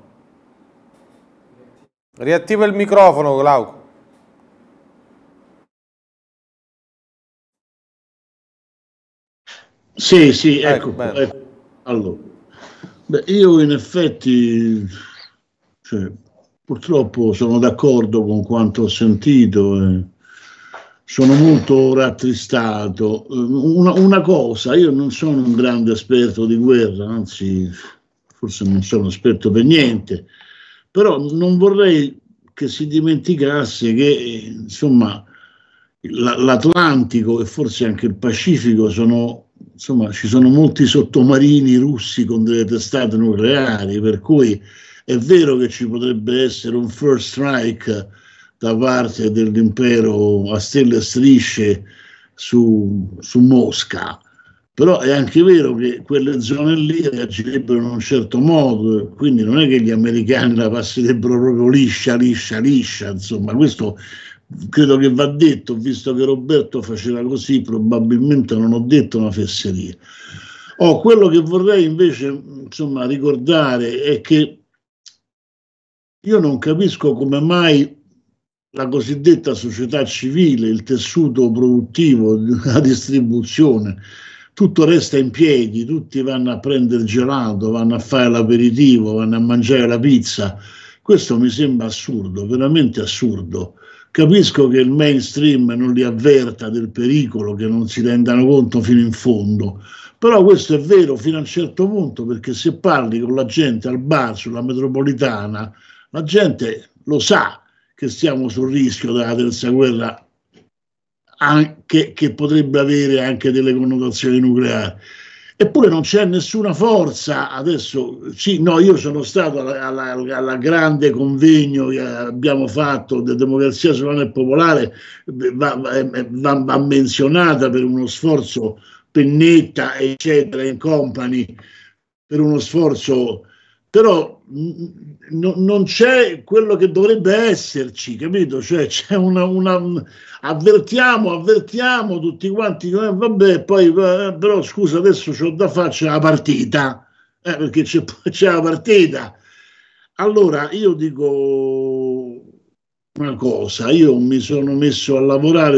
Riattiva il microfono, Glauco. Sì, ecco. Allora, io in effetti, purtroppo sono d'accordo con quanto ho sentito, sono molto rattristato. Una cosa, io non sono un grande esperto di guerra, anzi forse non sono esperto per niente, però non vorrei che si dimenticasse che insomma l'Atlantico e forse anche il Pacifico ci sono molti sottomarini russi con delle testate nucleari, per cui è vero che ci potrebbe essere un first strike da parte dell'impero a stelle e strisce su Mosca, però è anche vero che quelle zone lì reagirebbero in un certo modo, quindi non è che gli americani la passerebbero proprio liscia, insomma, questo credo che va detto, visto che Roberto faceva così, probabilmente non ho detto una fesseria. Quello che vorrei invece, insomma, ricordare è che io non capisco come mai la cosiddetta società civile, il tessuto produttivo, la distribuzione, tutto resta in piedi, tutti vanno a prendere gelato, vanno a fare l'aperitivo, vanno a mangiare la pizza. Questo mi sembra assurdo, veramente assurdo. Capisco che il mainstream non li avverta del pericolo, che non si rendano conto fino in fondo, però questo è vero fino a un certo punto, perché se parli con la gente al bar sulla metropolitana, la gente lo sa che stiamo sul rischio della terza guerra, anche, che potrebbe avere anche delle connotazioni nucleari. Eppure non c'è nessuna forza. Adesso sì, no, io sono stato alla grande convegno che abbiamo fatto di Democrazia Sovrana e Popolare, va menzionata per uno sforzo Pennetta eccetera in company, per uno sforzo, però non c'è quello che dovrebbe esserci, capito? Cioè c'è avvertiamo tutti quanti, vabbè, poi però scusa, adesso c'ho da fare, c'è la partita, perché c'è la partita. Allora io dico una cosa, io mi sono messo a lavorare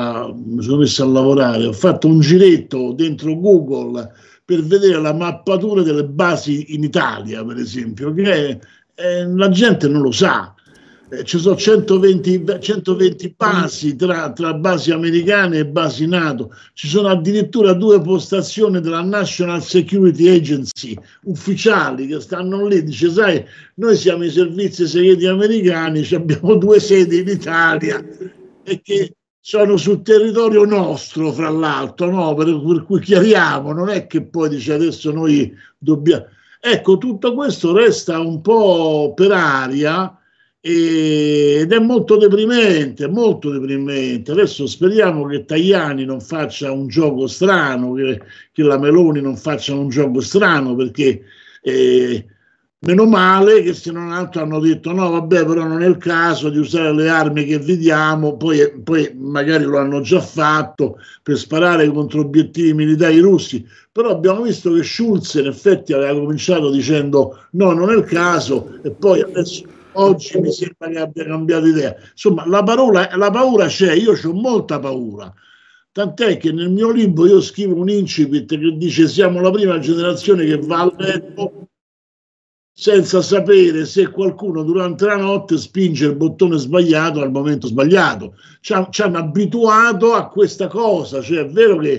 ho fatto un giretto dentro Google per vedere la mappatura delle basi in Italia, per esempio, che la gente non lo sa. Ci sono 120 basi tra basi americane e basi NATO, ci sono addirittura 2 postazioni della National Security Agency ufficiali che stanno lì. Dice, sai, noi siamo i servizi segreti americani, abbiamo 2 sedi in Italia e che sono sul territorio nostro, fra l'altro, no? Per cui chiariamo, non è che poi dice adesso noi dobbiamo... Ecco, tutto questo resta un po' per aria ed è molto deprimente, molto deprimente. Adesso speriamo che Tajani non faccia un gioco strano, che la Meloni non faccia un gioco strano, perché meno male che se non altro hanno detto no, vabbè, però non è il caso di usare le armi che vediamo, poi magari lo hanno già fatto per sparare contro obiettivi militari russi, però abbiamo visto che Schulz in effetti aveva cominciato dicendo no, non è il caso, e poi adesso oggi mi sembra che abbia cambiato idea. Insomma, la paura c'è, io ho molta paura. Tant'è che nel mio libro io scrivo un incipit che dice siamo la prima generazione che va a letto senza sapere se qualcuno durante la notte spinge il bottone sbagliato al momento sbagliato. Ci hanno abituato a questa cosa, cioè è vero che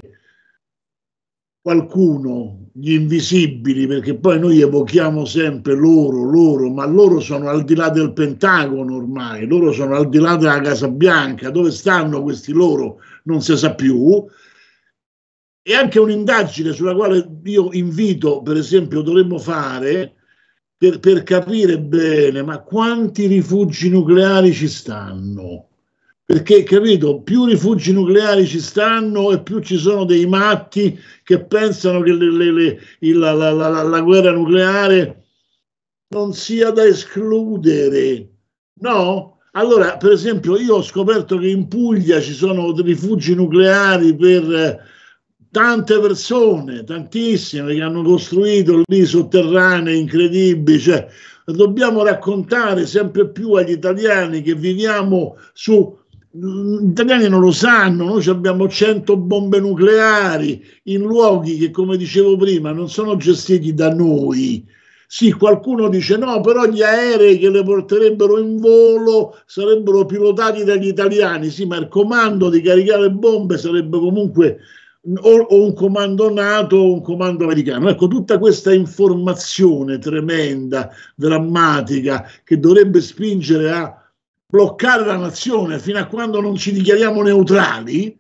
qualcuno, gli invisibili, perché poi noi evochiamo sempre loro, ma loro sono al di là del Pentagono ormai, loro sono al di là della Casa Bianca, dove stanno questi loro non si sa più. E anche un'indagine sulla quale io invito, per esempio, dovremmo fare per capire bene, ma quanti rifugi nucleari ci stanno? Perché, capito, più rifugi nucleari ci stanno e più ci sono dei matti che pensano che la guerra nucleare non sia da escludere, no? Allora, per esempio, io ho scoperto che in Puglia ci sono rifugi nucleari per tante persone, tantissime, che hanno costruito lì sotterranei incredibili, cioè dobbiamo raccontare sempre più agli italiani che viviamo su... Gli italiani non lo sanno, noi abbiamo 100 bombe nucleari in luoghi che, come dicevo prima, non sono gestiti da noi. Sì, qualcuno dice no, però gli aerei che le porterebbero in volo sarebbero pilotati dagli italiani. Sì, ma il comando di caricare bombe sarebbe comunque o un comando NATO o un comando americano. Ecco, tutta questa informazione tremenda, drammatica, che dovrebbe spingere a bloccare la nazione fino a quando non ci dichiariamo neutrali,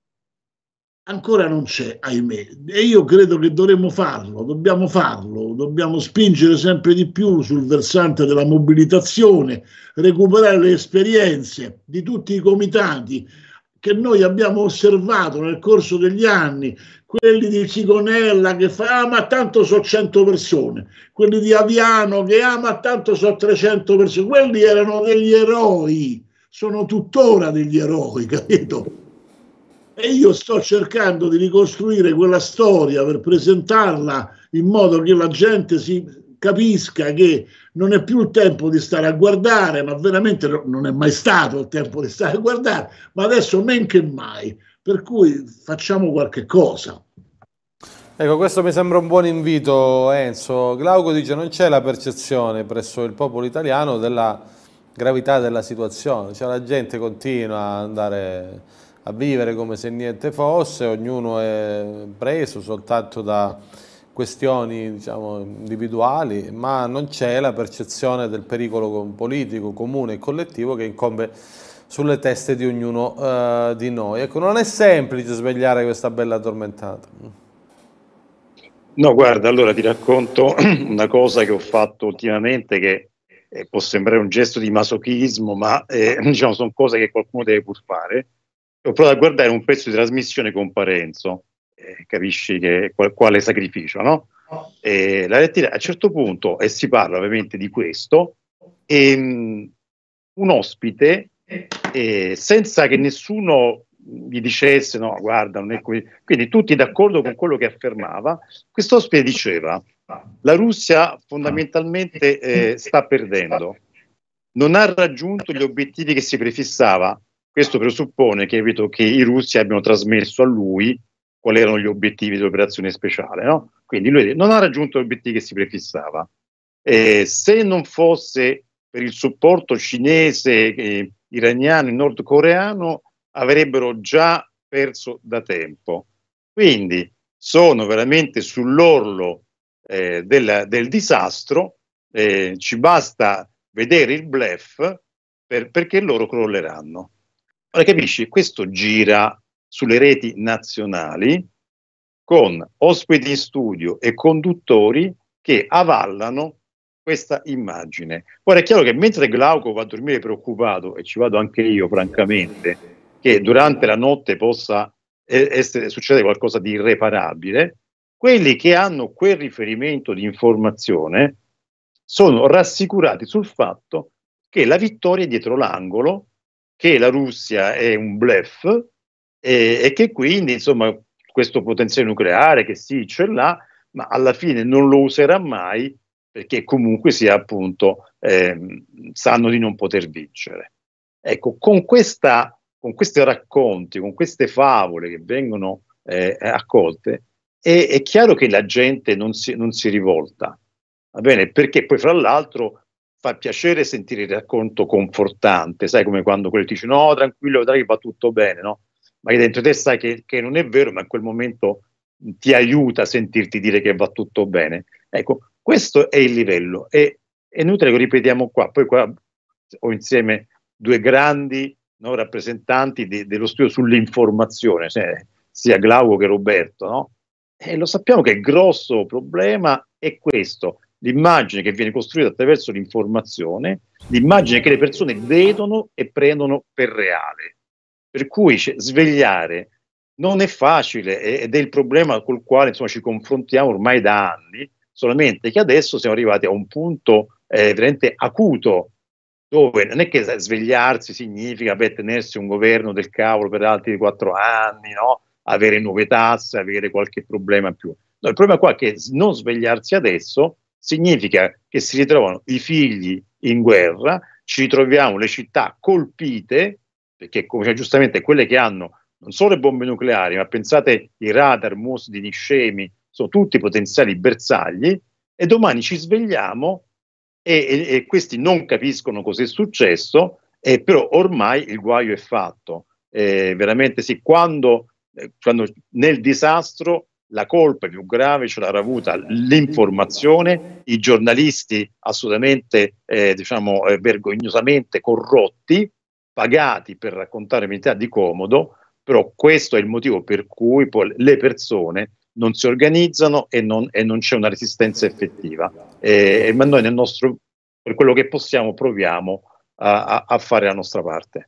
ancora non c'è, ahimè. E io credo che dovremmo farlo, dobbiamo spingere sempre di più sul versante della mobilitazione, recuperare le esperienze di tutti i comitati che noi abbiamo osservato nel corso degli anni, quelli di Cigonella che fa, ma tanto sono 100 persone, quelli di Aviano che, ma tanto sono 300 persone, quelli erano degli eroi, sono tuttora degli eroi, capito? E io sto cercando di ricostruire quella storia per presentarla in modo che la gente si capisca che non è più il tempo di stare a guardare, ma veramente non è mai stato il tempo di stare a guardare, ma adesso men che mai, per cui facciamo qualche cosa. Ecco, questo mi sembra un buon invito, Enzo. Glauco dice non c'è la percezione presso il popolo italiano della gravità della situazione, cioè la gente continua ad andare a vivere come se niente fosse, ognuno è preso soltanto da questioni, diciamo, individuali, ma non c'è la percezione del pericolo politico, comune e collettivo che incombe sulle teste di ognuno di noi. Ecco, non è semplice svegliare questa bella tormentata. No, guarda, allora ti racconto una cosa che ho fatto ultimamente che può sembrare un gesto di masochismo, ma diciamo, sono cose che qualcuno deve pur fare. Ho provato a guardare un pezzo di trasmissione con Parenzo, capisci quale sacrificio, no? La lettura, a un certo punto, e si parla ovviamente di questo, un ospite, senza che nessuno gli dicesse no, guarda, non è così. Quindi tutti d'accordo con quello che affermava, questo ospite diceva la Russia fondamentalmente sta perdendo, non ha raggiunto gli obiettivi che si prefissava. Questo presuppone che i russi abbiano trasmesso a lui quali erano gli obiettivi dell'operazione speciale, no? Quindi lui non ha raggiunto gli obiettivi che si prefissava. Se non fosse per il supporto cinese, iraniano e nordcoreano, avrebbero già perso da tempo. Quindi sono veramente sull'orlo del disastro, ci basta vedere il bluff perché loro crolleranno. Ora capisci, questo gira sulle reti nazionali con ospiti in studio e conduttori che avallano questa immagine. Ora è chiaro che mentre Glauco va a dormire preoccupato, e ci vado anche io francamente, che durante la notte possa succedere qualcosa di irreparabile, quelli che hanno quel riferimento di informazione sono rassicurati sul fatto che la vittoria è dietro l'angolo, che la Russia è un bluff e che quindi insomma questo potenziale nucleare che sì ce l'ha, ma alla fine non lo userà mai perché comunque sia appunto sanno di non poter vincere. Ecco, con questi racconti, con queste favole che vengono accolte, è chiaro che la gente non si rivolta, va bene? Perché poi fra l'altro fa piacere sentire il racconto confortante, sai, come quando quello ti dice no, tranquillo, vedrai che va tutto bene, no? Ma che dentro te sai che non è vero, ma in quel momento ti aiuta a sentirti dire che va tutto bene. Ecco, questo è il livello. È inutile che ripetiamo qua. Poi qua ho insieme due grandi rappresentanti dello studio sull'informazione, sia Glauco che Roberto, no? E lo sappiamo che il grosso problema è questo, l'immagine che viene costruita attraverso l'informazione, l'immagine che le persone vedono e prendono per reale. Per cui svegliare non è facile ed è il problema col quale insomma, ci confrontiamo ormai da anni, solamente che adesso siamo arrivati a un punto veramente acuto, dove non è che svegliarsi significa tenersi un governo del cavolo per altri 4 anni, no? Avere nuove tasse, avere qualche problema in più. No, il problema qua è che non svegliarsi adesso significa che si ritrovano i figli in guerra, ci ritroviamo le città colpite, perché come giustamente quelle che hanno non solo le bombe nucleari, ma pensate i radar, mostri, scemi, sono tutti potenziali bersagli, e domani ci svegliamo e questi non capiscono cosa è successo, però ormai il guaio è fatto. Veramente sì, quando nel disastro la colpa più grave ce l'ha avuta l'informazione, i giornalisti assolutamente, vergognosamente corrotti, pagati per raccontare verità di comodo, però questo è il motivo per cui poi le persone non si organizzano e non c'è una resistenza effettiva. Ma noi per quello che possiamo proviamo a fare la nostra parte.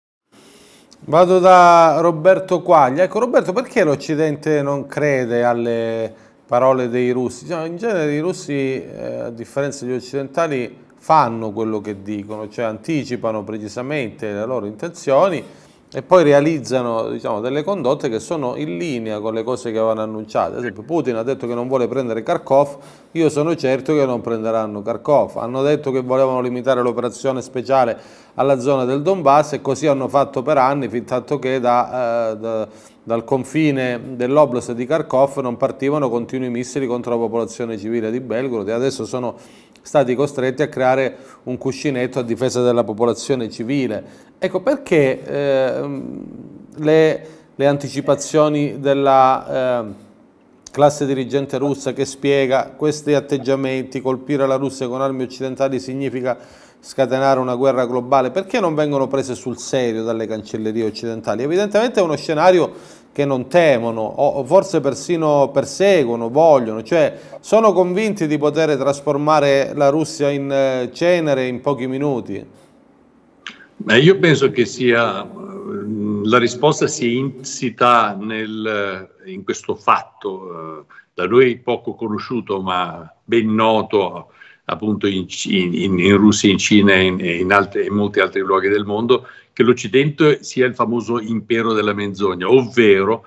Vado da Roberto Quaglia. Ecco Roberto, perché l'Occidente non crede alle parole dei russi? In genere i russi, a differenza degli occidentali, fanno quello che dicono, cioè anticipano precisamente le loro intenzioni e poi realizzano, diciamo, delle condotte che sono in linea con le cose che avevano annunciato. Ad esempio Putin ha detto che non vuole prendere Kharkov, io sono certo che non prenderanno Kharkov. Hanno detto che volevano limitare l'operazione speciale alla zona del Donbass e così hanno fatto per anni, fin tanto che da dal confine dell'oblast di Kharkov non partivano continui missili contro la popolazione civile di Belgorod, e adesso sono stati costretti a creare un cuscinetto a difesa della popolazione civile. Ecco, perché le anticipazioni della classe dirigente russa che spiega questi atteggiamenti, colpire la Russia con armi occidentali significa scatenare una guerra globale, perché non vengono prese sul serio dalle cancellerie occidentali? Evidentemente è uno scenario che non temono, o forse persino perseguono, vogliono, cioè sono convinti di poter trasformare la Russia in cenere in pochi minuti. Io penso che la risposta sia insita in questo fatto, da noi poco conosciuto ma ben noto appunto in Russia, in Cina e in molti altri luoghi del mondo, che l'Occidente sia il famoso impero della menzogna, ovvero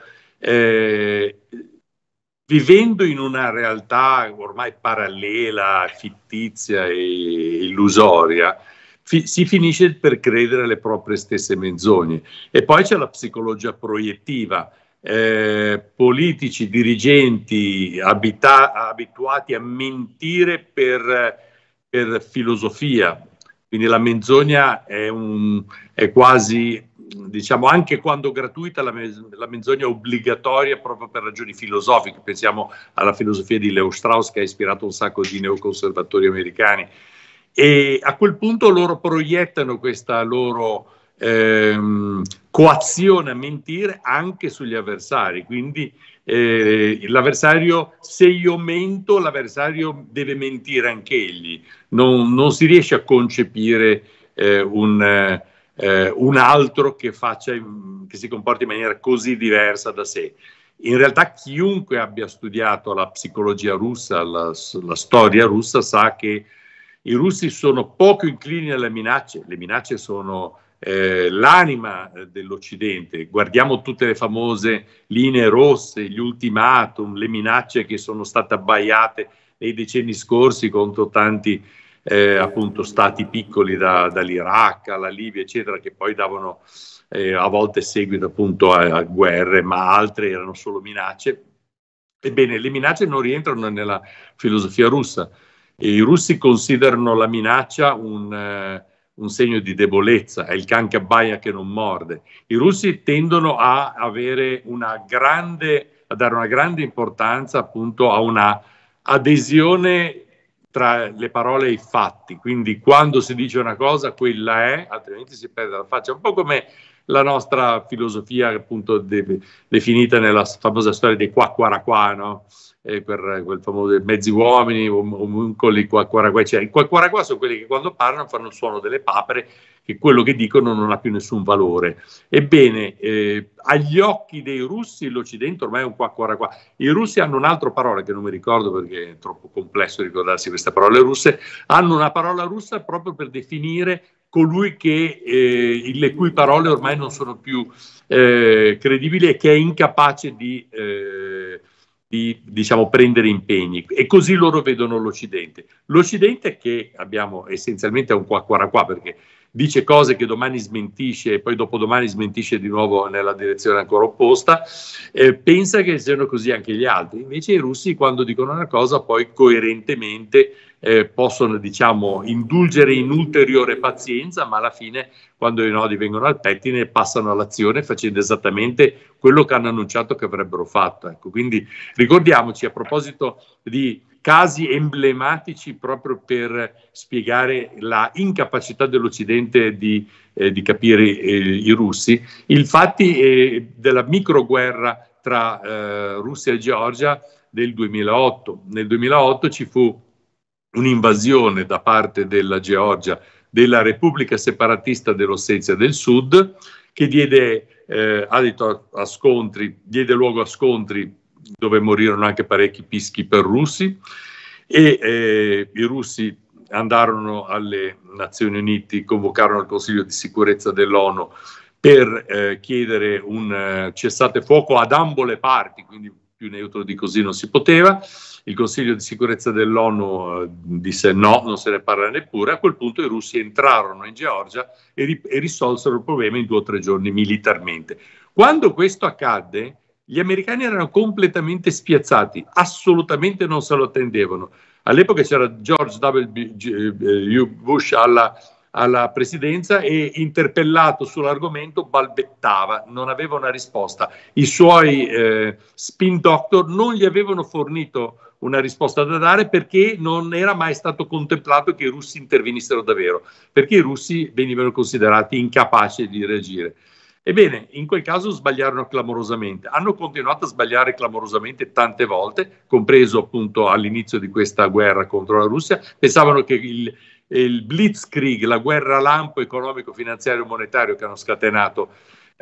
vivendo in una realtà ormai parallela, fittizia e illusoria, si finisce per credere alle proprie stesse menzogne. E poi c'è la psicologia proiettiva. Politici, dirigenti abituati a mentire per filosofia, quindi la menzogna è quasi, diciamo, anche quando gratuita, la menzogna è obbligatoria proprio per ragioni filosofiche. Pensiamo alla filosofia di Leo Strauss, che ha ispirato un sacco di neoconservatori americani, e a quel punto loro proiettano questa loro coazione a mentire anche sugli avversari. Quindi l'avversario, se io mento, l'avversario deve mentire anche egli. Non si riesce a concepire un altro che si comporti in maniera così diversa da sé. In realtà chiunque abbia studiato la psicologia russa, la storia russa, sa che i russi sono poco inclini alle minacce. Le minacce sono l'anima dell'Occidente. Guardiamo tutte le famose linee rosse, gli ultimatum, le minacce che sono state abbaiate nei decenni scorsi contro tanti appunto stati piccoli, dall'Iraq alla Libia, eccetera, che poi davano a volte seguito appunto a guerre, ma altre erano solo minacce. Ebbene, le minacce non rientrano nella filosofia russa. I russi considerano la minaccia un segno di debolezza, è il can che abbaia che non morde. I russi tendono a dare una grande importanza appunto a una adesione tra le parole e i fatti, quindi quando si dice una cosa quella è, altrimenti si perde la faccia, un po' come la nostra filosofia appunto definita nella famosa storia dei quacquaraqua, no? Per quel famoso mezzi uomini, omuncoli, quacquaraqua. Cioè, i quacquaraqua sono quelli che quando parlano fanno il suono delle papere, che quello che dicono non ha più nessun valore. Ebbene, agli occhi dei russi l'Occidente ormai è un quacquaraqua. I russi hanno un'altra parola che non mi ricordo perché è troppo complesso ricordarsi queste parole russe, hanno una parola russa proprio per definire colui le cui parole ormai non sono più credibili e che è incapace di diciamo prendere impegni, e così loro vedono l'Occidente. L'Occidente, che abbiamo essenzialmente è un quacquaraqua, perché dice cose che domani smentisce e poi dopodomani smentisce di nuovo nella direzione ancora opposta, pensa che siano così anche gli altri. Invece i russi, quando dicono una cosa, poi coerentemente possono, diciamo, indulgere in ulteriore pazienza, ma alla fine, quando i nodi vengono al pettine, passano all'azione facendo esattamente quello che hanno annunciato che avrebbero fatto. Ecco, quindi ricordiamoci, a proposito di casi emblematici proprio per spiegare la incapacità dell'Occidente di capire i russi, il fatti della microguerra tra Russia e Georgia del 2008. Nel 2008 ci fu un'invasione da parte della Georgia della Repubblica Separatista dell'Ossetia del Sud, che diede luogo a scontri dove morirono anche parecchi peacekeeper russi, e i russi andarono alle Nazioni Unite, convocarono il Consiglio di sicurezza dell'ONU per chiedere un cessate fuoco ad ambo le parti, quindi più neutro di così non si poteva. Il Consiglio di sicurezza dell'ONU disse no, non se ne parla neppure. A quel punto i russi entrarono in Georgia e risolsero il problema in 2 o 3 giorni militarmente. Quando questo accadde, gli americani erano completamente spiazzati, assolutamente non se lo attendevano. All'epoca c'era George W. Bush alla presidenza e, interpellato sull'argomento, balbettava, non aveva una risposta. I suoi spin doctor non gli avevano fornito una risposta da dare, perché non era mai stato contemplato che i russi intervenissero davvero, perché i russi venivano considerati incapaci di reagire. Ebbene, in quel caso sbagliarono clamorosamente. Hanno continuato a sbagliare clamorosamente tante volte, compreso appunto all'inizio di questa guerra contro la Russia. Pensavano che il Blitzkrieg, la guerra lampo economico, finanziario e monetario che hanno scatenato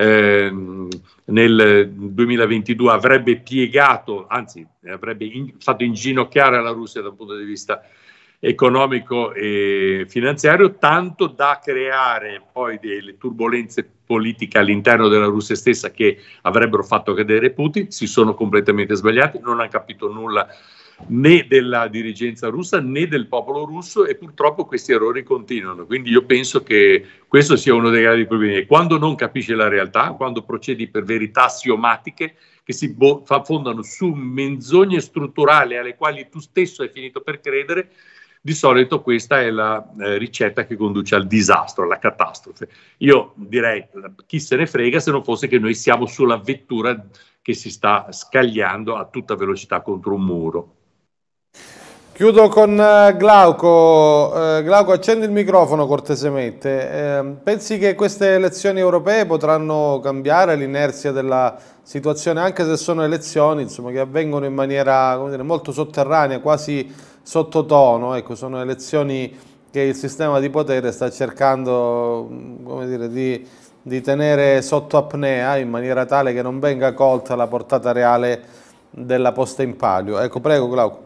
nel 2022 avrebbe piegato, anzi avrebbe fatto inginocchiare la Russia dal punto di vista economico e finanziario, tanto da creare poi delle turbolenze politiche all'interno della Russia stessa che avrebbero fatto cadere Putin. Si sono completamente sbagliati, non hanno capito nulla né della dirigenza russa né del popolo russo, e purtroppo questi errori continuano. Quindi io penso che questo sia uno dei grandi problemi. Quando non capisci la realtà, quando procedi per verità assiomatiche che si fondano su menzogne strutturali alle quali tu stesso hai finito per credere, di solito questa è la ricetta che conduce al disastro, alla catastrofe. Io direi, chi se ne frega, se non fosse che noi siamo sulla vettura che si sta scagliando a tutta velocità contro un muro. Chiudo con Glauco. Glauco, accendi il microfono cortesemente. Pensi che queste elezioni europee potranno cambiare l'inerzia della situazione, anche se sono elezioni, insomma, che avvengono in maniera, come dire, molto sotterranea, quasi sottotono? Ecco, sono elezioni che il sistema di potere sta cercando, come dire, di tenere sotto apnea, in maniera tale che non venga colta la portata reale della posta in palio. Ecco, prego Glauco.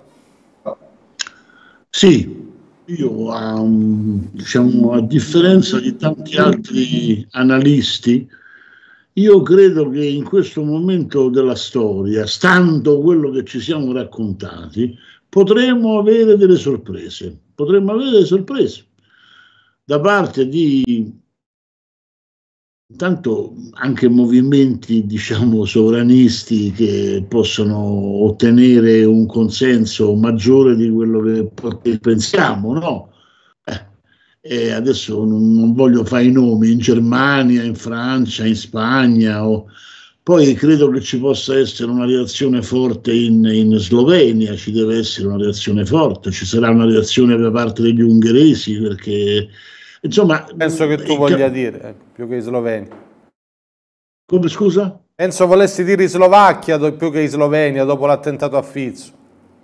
Sì, io diciamo, a differenza di tanti altri analisti, io credo che in questo momento della storia, stando quello che ci siamo raccontati, potremmo avere delle sorprese. Potremmo avere delle sorprese da parte di tanto anche movimenti, diciamo, sovranisti che possono ottenere un consenso maggiore di quello che pensiamo, no? E adesso non voglio fare i nomi, in Germania, in Francia, in Spagna, poi credo che ci possa essere una reazione forte in Slovenia, ci deve essere una reazione forte, ci sarà una reazione da parte degli ungheresi, perché insomma, penso che tu voglia dire più che Slovenia. Come, scusa? Penso volessi dire Slovacchia più che Slovenia dopo l'attentato a Fizzo.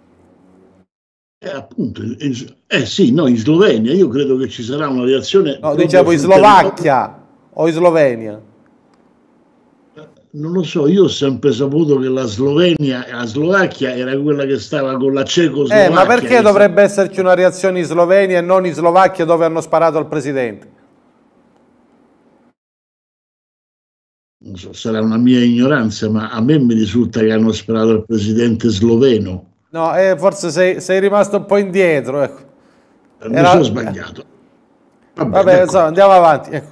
Appunto, sì, no, in Slovenia io credo che ci sarà una reazione. No, diciamo in Slovacchia o in Slovenia. Non lo so, io ho sempre saputo che la Slovacchia era quella che stava con la Cecoslovacchia. Ma perché dovrebbe esserci una reazione in Slovenia e non in Slovacchia, dove hanno sparato al presidente? Non so, sarà una mia ignoranza, ma a me mi risulta che hanno sparato al presidente sloveno. No, forse sei rimasto un po' indietro. Ecco. Mi sono sbagliato. Vabbè, andiamo avanti. Ecco.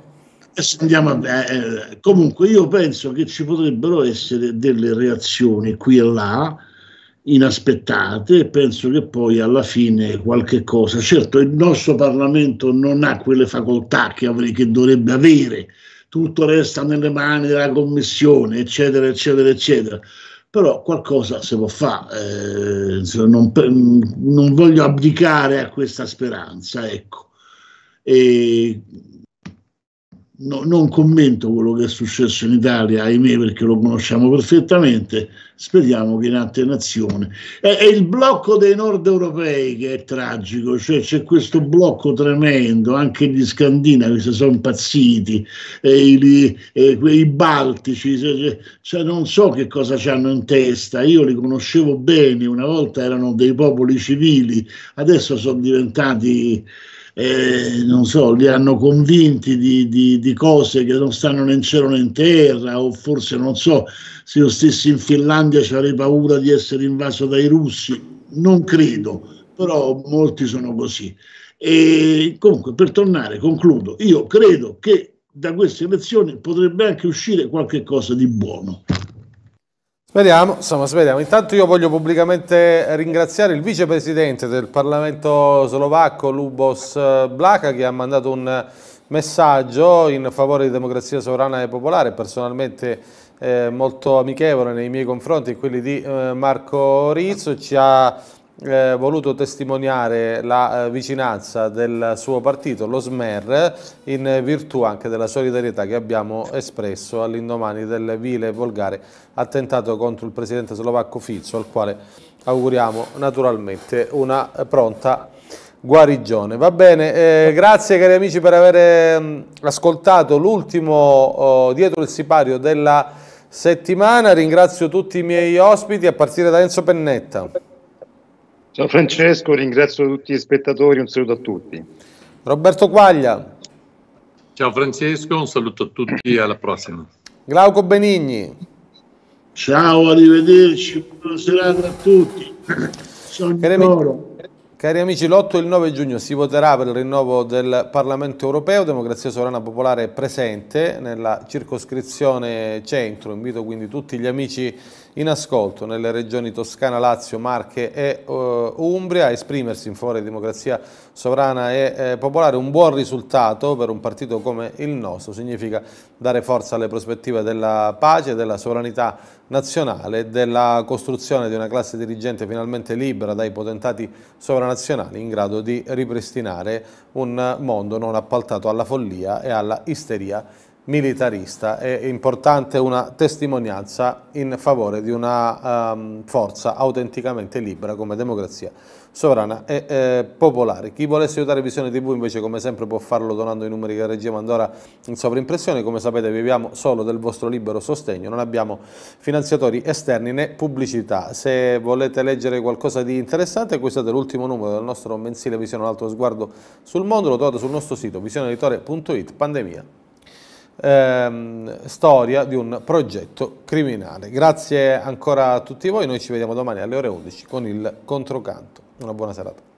Comunque io penso che ci potrebbero essere delle reazioni qui e là inaspettate, e penso che poi alla fine qualche cosa, certo il nostro Parlamento non ha quelle facoltà che dovrebbe avere, tutto resta nelle mani della Commissione, eccetera eccetera eccetera, però qualcosa si può fare, non voglio abdicare a questa speranza, ecco. Non commento quello che è successo in Italia, ahimè, perché lo conosciamo perfettamente. Speriamo che in altre nazioni. È il blocco dei nord europei che è tragico, cioè c'è questo blocco tremendo, anche gli scandinavi si sono impazziti, i baltici, cioè non so che cosa c'hanno in testa. Io li conoscevo bene, una volta erano dei popoli civili, adesso sono diventati... non so, li hanno convinti di cose che non stanno né in cielo né in terra, o forse non so, se io stessi in Finlandia ci avrei paura di essere invaso dai russi, non credo, però molti sono così. E comunque, per tornare, concludo, io credo che da queste elezioni potrebbe anche uscire qualche cosa di buono. Speriamo, insomma, speriamo. Intanto io voglio pubblicamente ringraziare il vicepresidente del Parlamento slovacco, Lubos Blaha, che ha mandato un messaggio in favore di democrazia sovrana e popolare, personalmente molto amichevole nei miei confronti e quelli di Marco Rizzo. Ci ha voluto testimoniare la vicinanza del suo partito, lo Smer, in virtù anche della solidarietà che abbiamo espresso all'indomani del vile e volgare attentato contro il presidente slovacco Fico, al quale auguriamo naturalmente una pronta guarigione. Va bene, grazie cari amici per aver ascoltato l'ultimo Dietro il Sipario della settimana. Ringrazio tutti i miei ospiti a partire da Enzo Pennetta. Ciao Francesco, ringrazio tutti gli spettatori, un saluto a tutti. Roberto Quaglia. Ciao Francesco, un saluto a tutti, alla prossima. Glauco Benigni. Ciao, arrivederci, buona serata a tutti. Cari amici, l'8 e il 9 giugno si voterà per il rinnovo del Parlamento europeo. Democrazia Sovrana Popolare è presente nella circoscrizione centro. Invito quindi tutti gli amici in ascolto nelle regioni Toscana, Lazio, Marche e Umbria a esprimersi in favore di democrazia sovrana e popolare. Un buon risultato per un partito come il nostro significa dare forza alle prospettive della pace, della sovranità nazionale e della costruzione di una classe dirigente finalmente libera dai potentati sovranazionali, in grado di ripristinare un mondo non appaltato alla follia e alla isteria militarista. È importante una testimonianza in favore di una forza autenticamente libera come democrazia sovrana e popolare. Chi volesse aiutare Visione TV invece come sempre può farlo donando i numeri che la regia manda ora in sovraimpressione. Come sapete viviamo solo del vostro libero sostegno, non abbiamo finanziatori esterni né pubblicità. Se volete leggere qualcosa di interessante acquistate l'ultimo numero del nostro mensile Visione, un altro sguardo sul mondo, lo trovate sul nostro sito visioneeditore.it. Pandemia, storia di un progetto criminale. Grazie ancora a tutti voi, noi ci vediamo domani alle ore 11 con il Controcanto. Una buona serata.